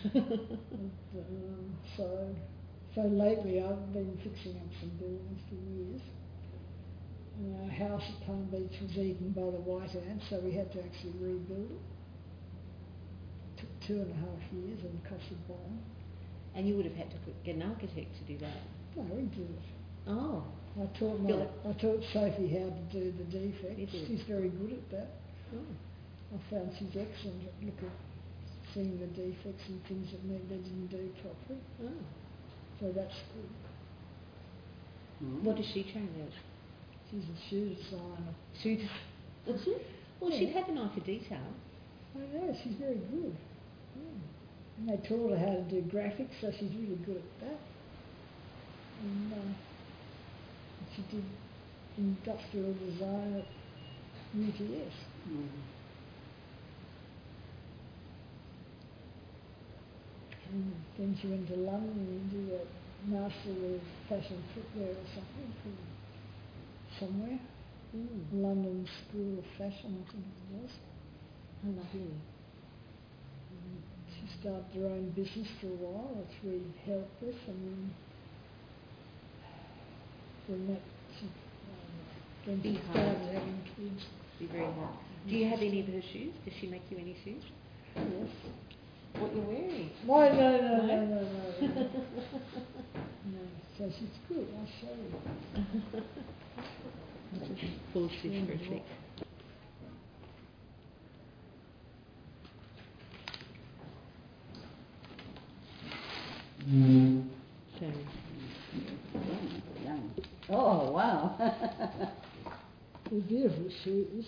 So lately I've been fixing up some buildings for years. And our house at Palm Beach was eaten by the white ants, so we had to actually rebuild it. It took 2.5 years and cost a bomb. And you would have had to get an architect to do that? No, we did it. Oh. I taught Sophie how to do the defects. She's very good at that. I found she's excellent at seeing the defects and things that they didn't do properly. So that's good. What does she train as? She's a shoe designer. Well, she'd have an eye for detail. I know, she's very good. And they taught her how to do graphics, so she's really good at that. And she did industrial design at UTS. And then she went to London and did a Master of Fashion Footwear or something from somewhere. London School of Fashion, I think it was. Oh, lovely. She started her own business for a while, which we helped with, and then that she started having kids. Be very hard. Do you have any of her shoes? Does she make you any shoes? Yes. What you're wearing? No. No, so she's good, I'll show you. Pause this for a sec. Oh, wow. They're beautiful shoes.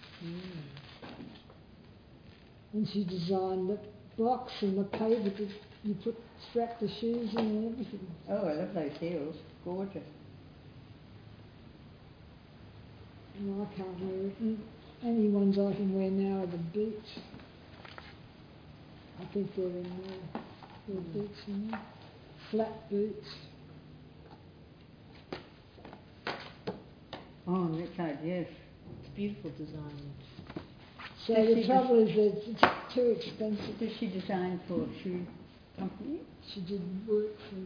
And she designed the blocks and the paper that you strap the shoes in and everything. Oh, I love those heels. Gorgeous. And I can't wear it. And only ones I can wear now are the boots. I think they're in there. There are boots in there. Flat boots. Oh, that's right, yes. It's beautiful design. So the trouble is that it's too expensive. Did she design for a shoe company? She did work for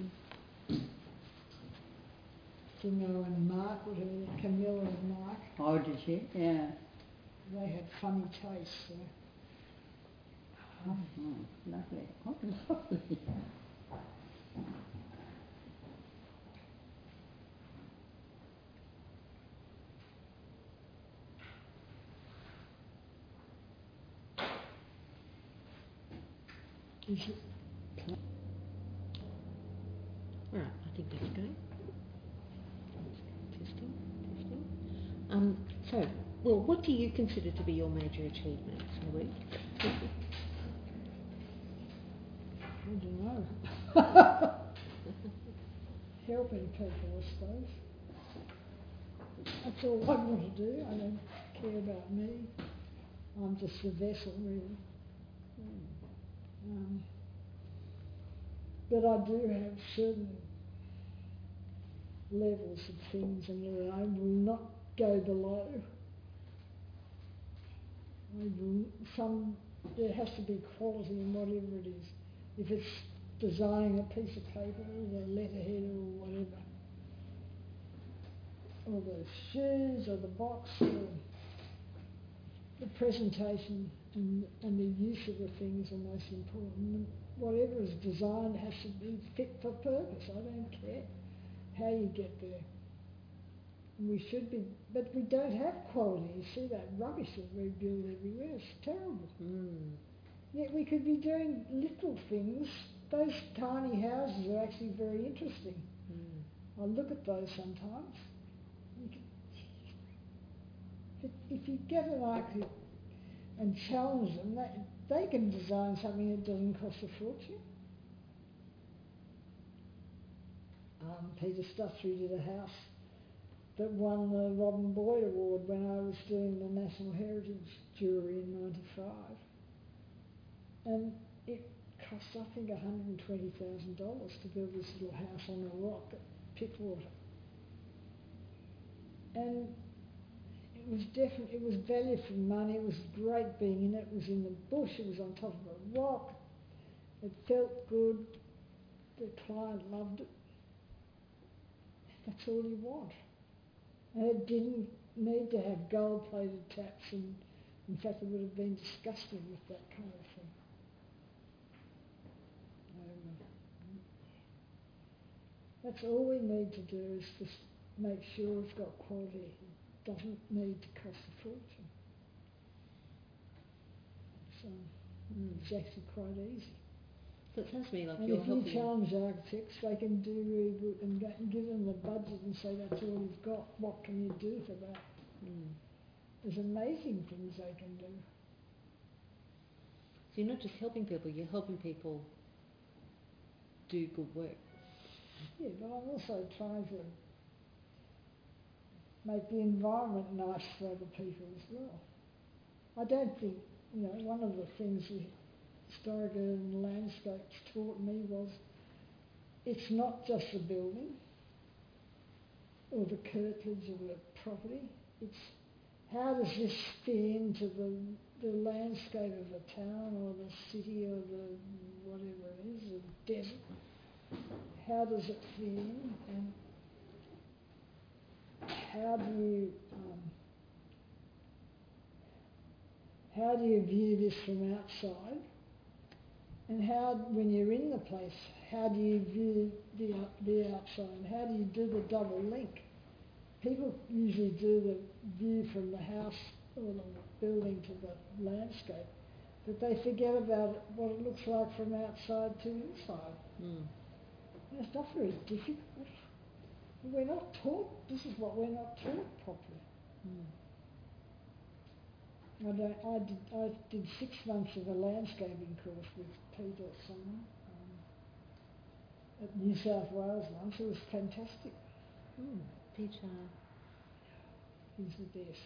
Dingo and Mark, whatever, Camilla and Mark. Oh, did she? Yeah. They had funny taste, so. Oh, lovely. Oh, lovely. Is it All right, I think that's good. Testing. So, well, what do you consider to be your major achievements, Louise? I don't know. Helping people, I suppose. That's all I want to do. I don't care about me. I'm just the vessel, really. But I do have certain levels of things, and I will not go below. There has to be quality in whatever it is. If it's designing a piece of paper or the letterhead or whatever, or the shoes or the box or the presentation and the use of the things are most important. And whatever is designed has to be fit for purpose. I don't care how you get there. We should be, but we don't have quality. You see that rubbish that we build everywhere? It's terrible. Yet we could be doing little things. Those tiny houses are actually very interesting. I look at those sometimes. If you get an architect and challenge them, they can design something that doesn't cost a fortune. Peter Stuttery did a house that won the Robin Boyd Award when I was doing the National Heritage Jury in '95. And it cost, I think, $120,000 to build this little house on a rock at Pittwater. And it was value for money. It was great being in it. It was in the bush. It was on top of a rock. It felt good. The client loved it. That's all you want. And it didn't need to have gold-plated taps, and in fact it would have been disgusting with that kind of thing. That's all we need to do is just make sure it's got quality. It doesn't need to cost a fortune. So it's actually quite easy. So it sounds to me like and you're if helping. you challenge architects, they can do really good and give them the budget and say that's all you've got. What can you do for that? There's amazing things they can do. So you're not just helping people, you're helping people do good work. Yeah, but I'm also trying to make the environment nice for other people as well. I don't think, one of the things the Historic Urban Landscapes taught me was it's not just the building or the curtilage of the property, it's how does this fit into the landscape of a town or the city or the whatever it is, the desert. How does it fit in, and how do you view this from outside? And how, when you're in the place, how do you view the outside? How do you do the double link? People usually do the view from the house or the building to the landscape, but they forget about what it looks like from outside to inside. It's not very difficult. We're not taught, this is what we're not taught properly. I did 6 months of a landscaping course with Peter or someone at New South Wales once. It was fantastic. Peter. He's the best.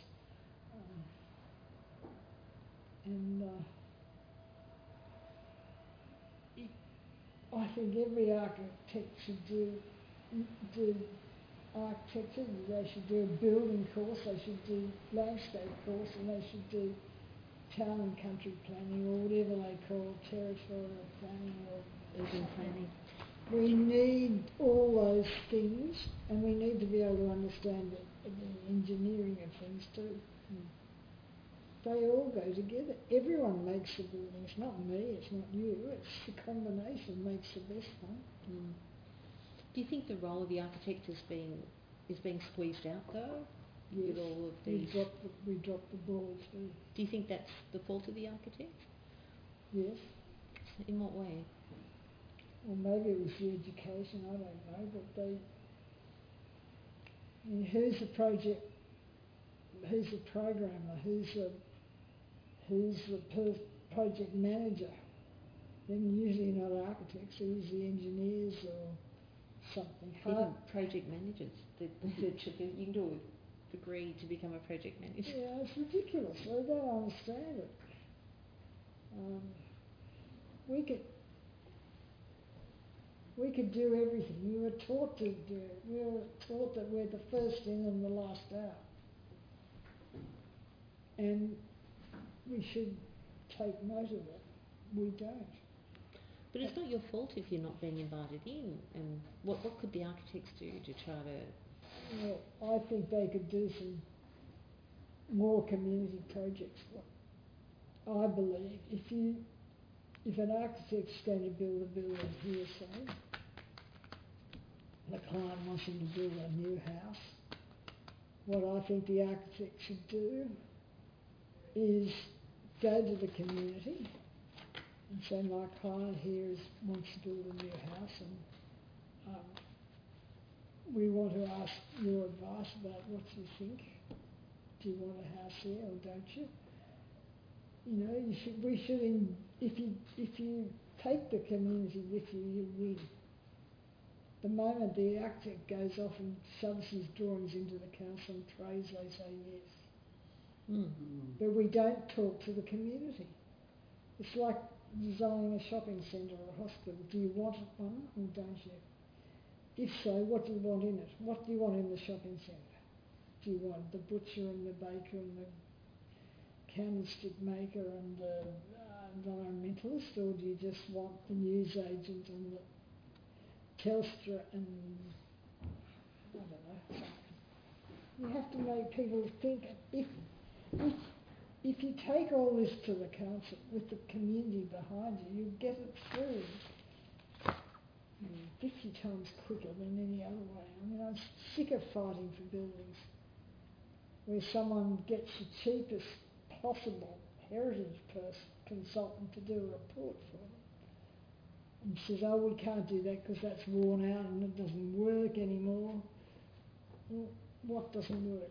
I think every architect should do architecture. They should do a building course, they should do landscape course, and they should do town and country planning, or whatever they call territorial planning or urban planning. We need all those things, and we need to be able to understand the engineering of things too. They all go together. Everyone makes the buildings, not me, it's not you, it's the combination makes the best one. Do you think the role of the architect is being squeezed out though? Yes, with all of these? we dropped the ball too. Do you think that's the fault of the architect? Yes. In what way? Or maybe it was the education, I don't know, but they, I mean, who's the programmer, who's the project manager? Then usually not architects, they're usually engineers or something. Even project managers, you can do a degree to become a project manager. Yeah, it's ridiculous. They don't understand it. We could do everything. We were taught to do it. We were taught that we're the first in and the last out. And we should take note of it. We don't. But it's not your fault if you're not being invited in. And what could the architects do to try to... Well, I think they could do some more community projects. I believe if an architect's going to build a building here, say, the client wants him to build a new house, what I think the architect should do is go to the community and say, my client here wants to build a new house, and we want to ask your advice about what you think. Do you want a house here or don't you? You know, if you take the community with you, you win. The moment the architect goes off and shoves his drawings into the council and prays, they say yes. Mm-hmm. But we don't talk to the community. It's like designing a shopping centre or a hospital. Do you want one or don't you? If so, what do you want in it? What do you want in the shopping centre? Do you want the butcher and the baker and the candlestick maker and the environmentalist, or do you just want the newsagent and the Telstra and, I don't know, something? You have to make people think. If you take all this to the council with the community behind you, you get it through 50 times quicker than any other way. I mean, I'm sick of fighting for buildings where someone gets the cheapest possible heritage consultant to do a report for them and says, oh, we can't do that because that's worn out and it doesn't work anymore. Well, what doesn't work?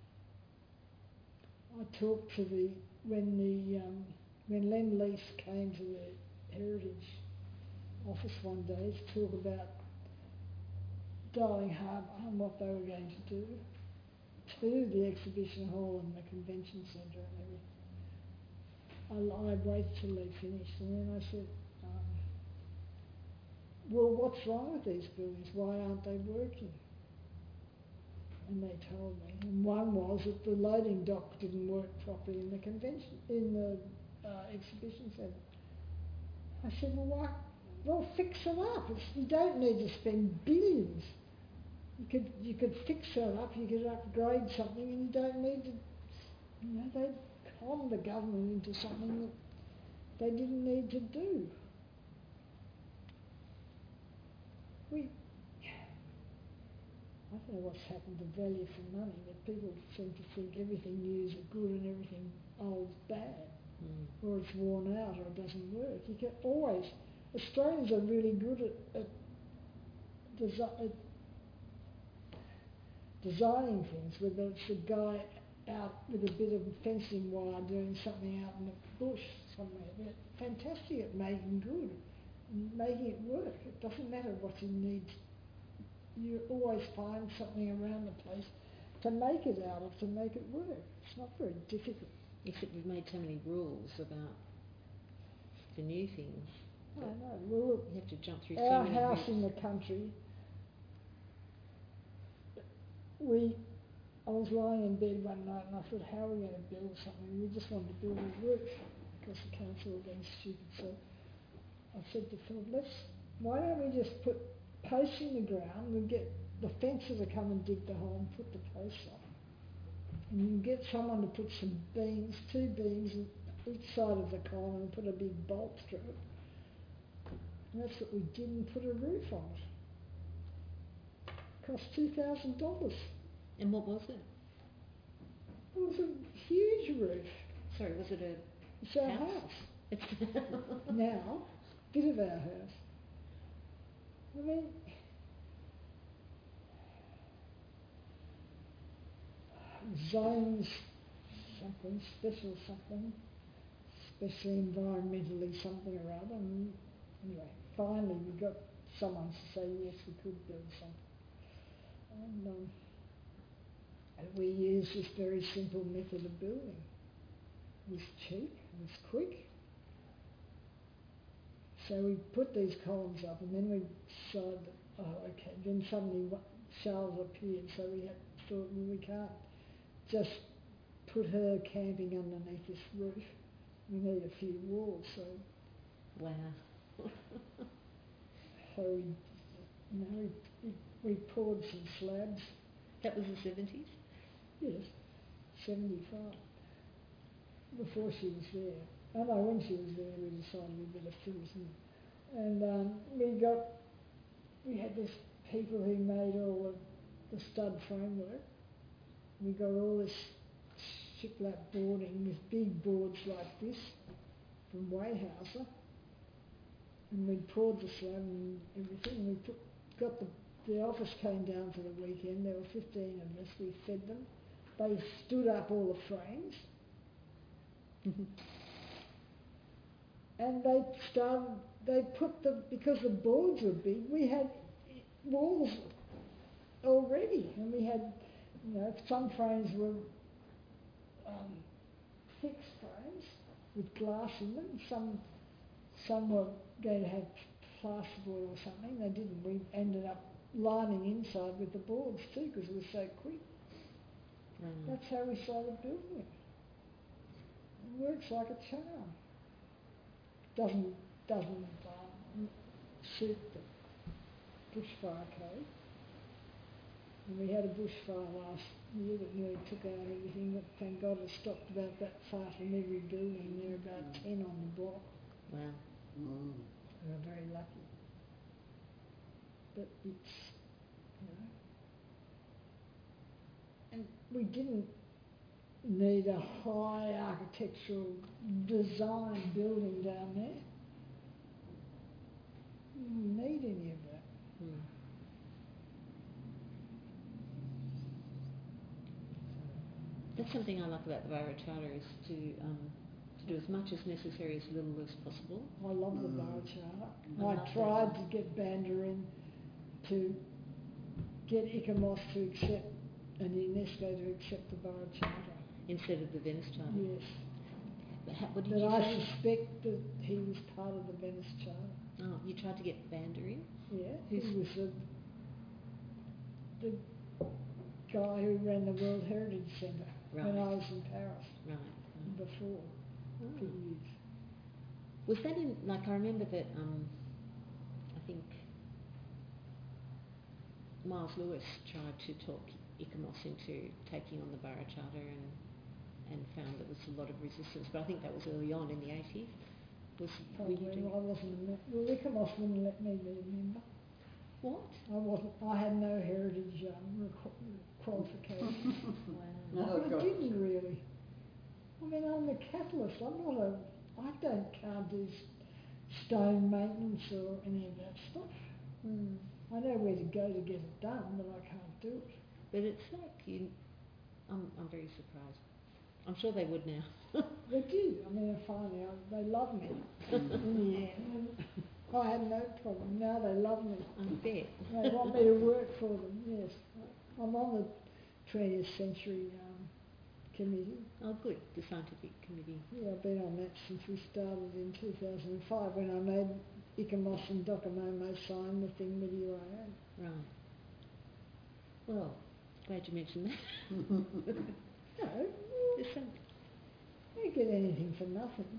I talked to when Lend-Lease came to the Heritage office one day to talk about Darling Harbour and what they were going to do to the exhibition hall and the convention centre and everything. I waited till they finished, and then I said, well, what's wrong with these buildings? Why aren't they working? And they told me. And one was that the loading dock didn't work properly in the exhibition centre. I said, well, why? Well, fix it up. You don't need to spend billions. You could fix that up. You could upgrade something, and you don't need to. You know, they conned the government into something that they didn't need to do. I don't know what's happened to value for money, but people seem to think everything new is good and everything old is bad, or it's worn out or it doesn't work. You can always. Australians are really good at designing things, whether it's a guy out with a bit of fencing wire doing something out in the bush somewhere. They're fantastic at making good and making it work. It doesn't matter what you need. You always find something around the place to make it out of, to make it work. It's not very difficult. Except we've made so many rules about the new things. I know. Well, look, you have to jump through our so many house hoops. in the country, I was lying in bed one night and I thought, how are we going to build something? We just wanted to build a roof because the council were being stupid. So I said to Philip, why don't we just put posts in the ground, we'll get the fencer to come and dig the hole and put the posts up. And you can get someone to put some beams, 2 beams on each side of the column and put a big bolt through it. And that's what we did, and put a roof on it. Cost $2,000. And what was it? It was a huge roof. Sorry, was it It's our house. It's Now, bit of our house. I mean, zones, something, special something, especially environmentally something or other. And anyway, finally we got someone to say yes, we could build something. And we used this very simple method of building. It was cheap, it was quick. So we put these columns up and then we decided, oh okay, then suddenly Charles appeared, so we thought, well, we can't just put her camping underneath this roof. We need a few walls, so... Wow. So we poured some slabs. That was the 70s? Yes, 75. Before she was there. Oh no, when she was there we decided we better finish it. And we had this people who made all the stud framework. We got all this shiplap boarding, these big boards like this from Weyhauser. And we poured the slab and everything. The office came down for the weekend. There were 15 of us. We fed them. They stood up all the frames. And because the boards were big, we had walls already. And we had, some frames were fixed frames with glass in them. Some were going to have plasterboard or something. They didn't. We ended up lining inside with the boards too because it was so quick. That's how we started building it. It works like a charm. Doesn't suit the bushfire code. And we had a bushfire last year that nearly took out everything, but thank God it stopped about that far from every building. There were about 10 on the block. Wow. We were very lucky. But it's, and we didn't need a high architectural design building down there. We didn't need any of that. That's something I like about the Borough Charter is to do as much as necessary, as little as possible. I love the Borough Charter. I tried to get Banda in to get ICOMOS to accept and UNESCO to accept the Borough Charter. Instead of the Venice Charter? Yes. What did you I say? suspect that he was part of the Venice Charter. Oh, you tried to get Banda in? Yeah, he was the guy who ran the World Heritage Centre when I was in Paris. Right. Before. For years. Was that in, I remember that, I think Miles Lewis tried to talk ICOMOS into taking on the Borough Charter and found there was a lot of resistance, but I think that was early on in the 80s. Probably, I wasn't a member. Well, ICOMOS wouldn't let me be a member. What? I had no heritage qualifications. Wow. I didn't really. I mean, I'm a Catholic. I can't do stone maintenance or any of that stuff. I know where to go to get it done, but I can't do it. But it's like I'm very surprised. I'm sure they would now. They do. I mean, finally, they love me in the end. I had no problem. Now they love me. I bet. They want me to work for them, yes. I'm on the 20th century committee. Oh, good. The scientific committee. Yeah, I've been on that since we started in 2005 when I made ICOMOS and Docomomo sign the thing with UIA. Right. Well, glad you mentioned that. No, There's some... I don't get anything for nothing.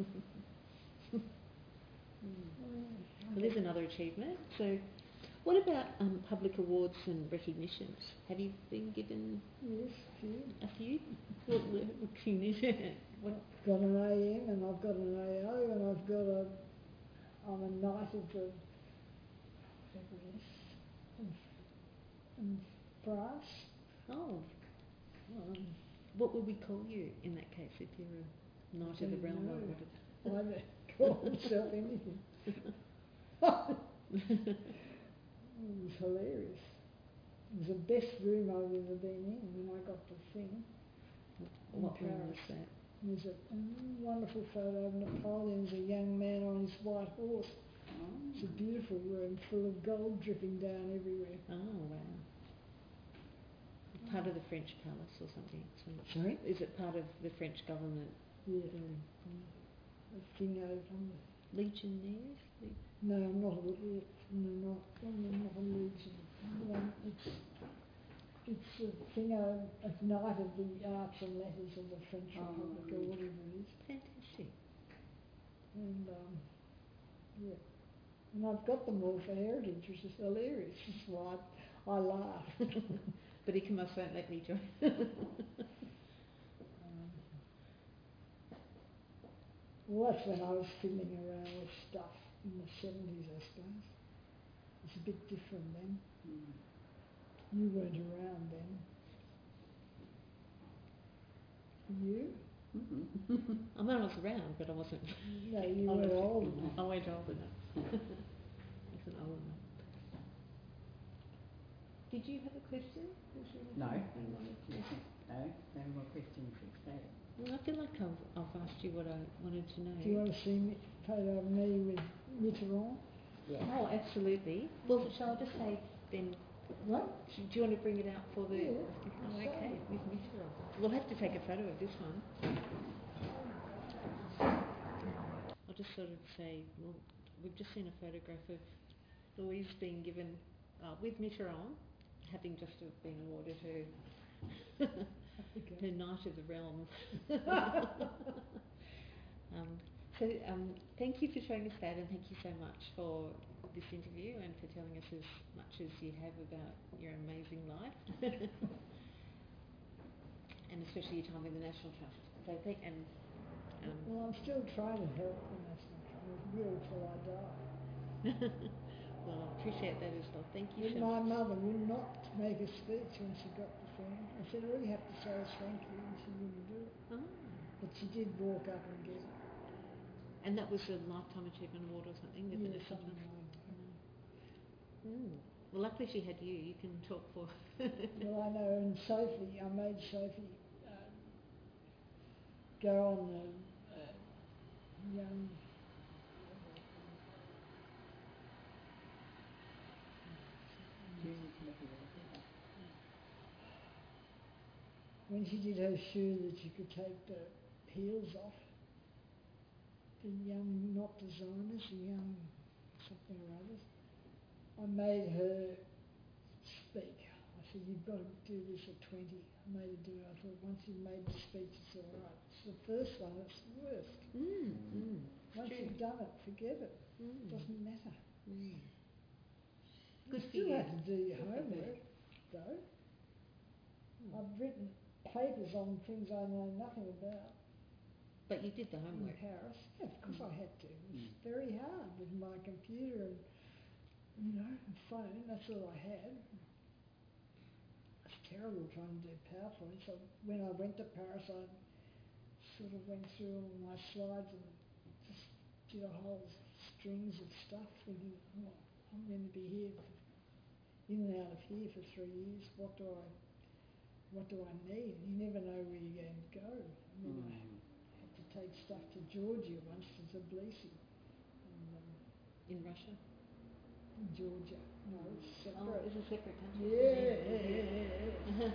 Well, there's another achievement. So, what about public awards and recognitions? Have you been given Yes, a few? What recognition? I've got an AM and I've got an AO and I'm a knight of the, whatever it is, in France. Oh. What would we call you in that case if you're a knight of the realm? I don't call myself anything. It was hilarious. It was the best room I've ever been in when I got the thing. What in room Paris. was that? There's a wonderful photo of Napoleon as a young man on his white horse. It's a beautiful room full of gold dripping down everywhere. Oh, wow. Part of the French palace or something? Sorry? Is it part of the French government? Yeah. A thing over on the... Legionnaires? No, not a legion. It's a thing at night of the arts and letters of the French Republic or whatever it is. Fantastic. And yeah. And I've got them all for heritage, which is hilarious. That's why I laugh. But Ikamas won't let me join. Well, that's when I was fiddling around with stuff in the 70s, I suppose. It's a bit different then. You weren't around then. You? I mean, I was around, but I wasn't. No, you weren't old enough. I weren't old enough. I wasn't old enough. Did you have a question? No. No more questions today. Well, I feel like I've asked you what I wanted to know. Do you want to see a photo of me with Mitterrand? Yeah. Oh, absolutely. Well, shall I just say then? What? Do you want to bring it out for the... Yeah. Oh, okay, with Mitterrand. We'll have to take a photo of this one. I'll just sort of say, well, we've just seen a photograph of Louise being given, with Mitterrand, having just been awarded her her Knight of the Realm. Thank you for showing us that, and thank you so much for this interview and for telling us as much as you have about your amazing life, and especially your time with the National Trust. So well, I'm still trying to help the National Trust, real till I die. well, I appreciate that as well. Thank you But so my much. mother would not make a speech when she got the thing. I said, all you have to say is thank you, and she wouldn't do it. Oh. But she did walk up and get it. And that was a Lifetime Achievement Award or something? Yeah, National something Trust? like that. Well, luckily she had you. You can talk for her. Well, I know, and Sophie, I made Sophie go on the young... When she did her shoe that you could take the heels off, the young, not designers, the young something or others, I made her speak. I said, you've got to do this at 20. I made her do it. I thought, once you've made the speech, it's all right. It's the first one, it's the worst. Once you've done it, forget it. It doesn't matter. Good You for still you. have to do your homework, though. I've written papers on things I know nothing about. But you did the homework. In Paris. Yeah, of course I had to. It was very hard with my computer and, and phone. That's all I had. It's terrible trying to do PowerPoint. So when I went to Paris, I sort of went through all my slides and just did a whole strings of stuff, thinking, well, I'm going to be here, in and out of here for 3 years. What do I need? You never know where you're going to go. I mean, I had to take stuff to Georgia once to Tbilisi. In Russia? In Georgia. No, it's separate. Oh, it's a separate country. Yeah.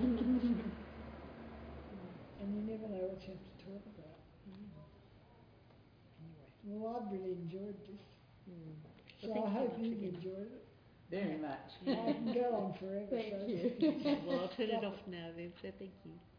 And you never know what you have to talk about. Anyway, well, I've really enjoyed this. So Well, I hope thank you you've much again. enjoyed it. Very much. I can go on forever. Thank so you. Well, I'll turn it off now then, so thank you.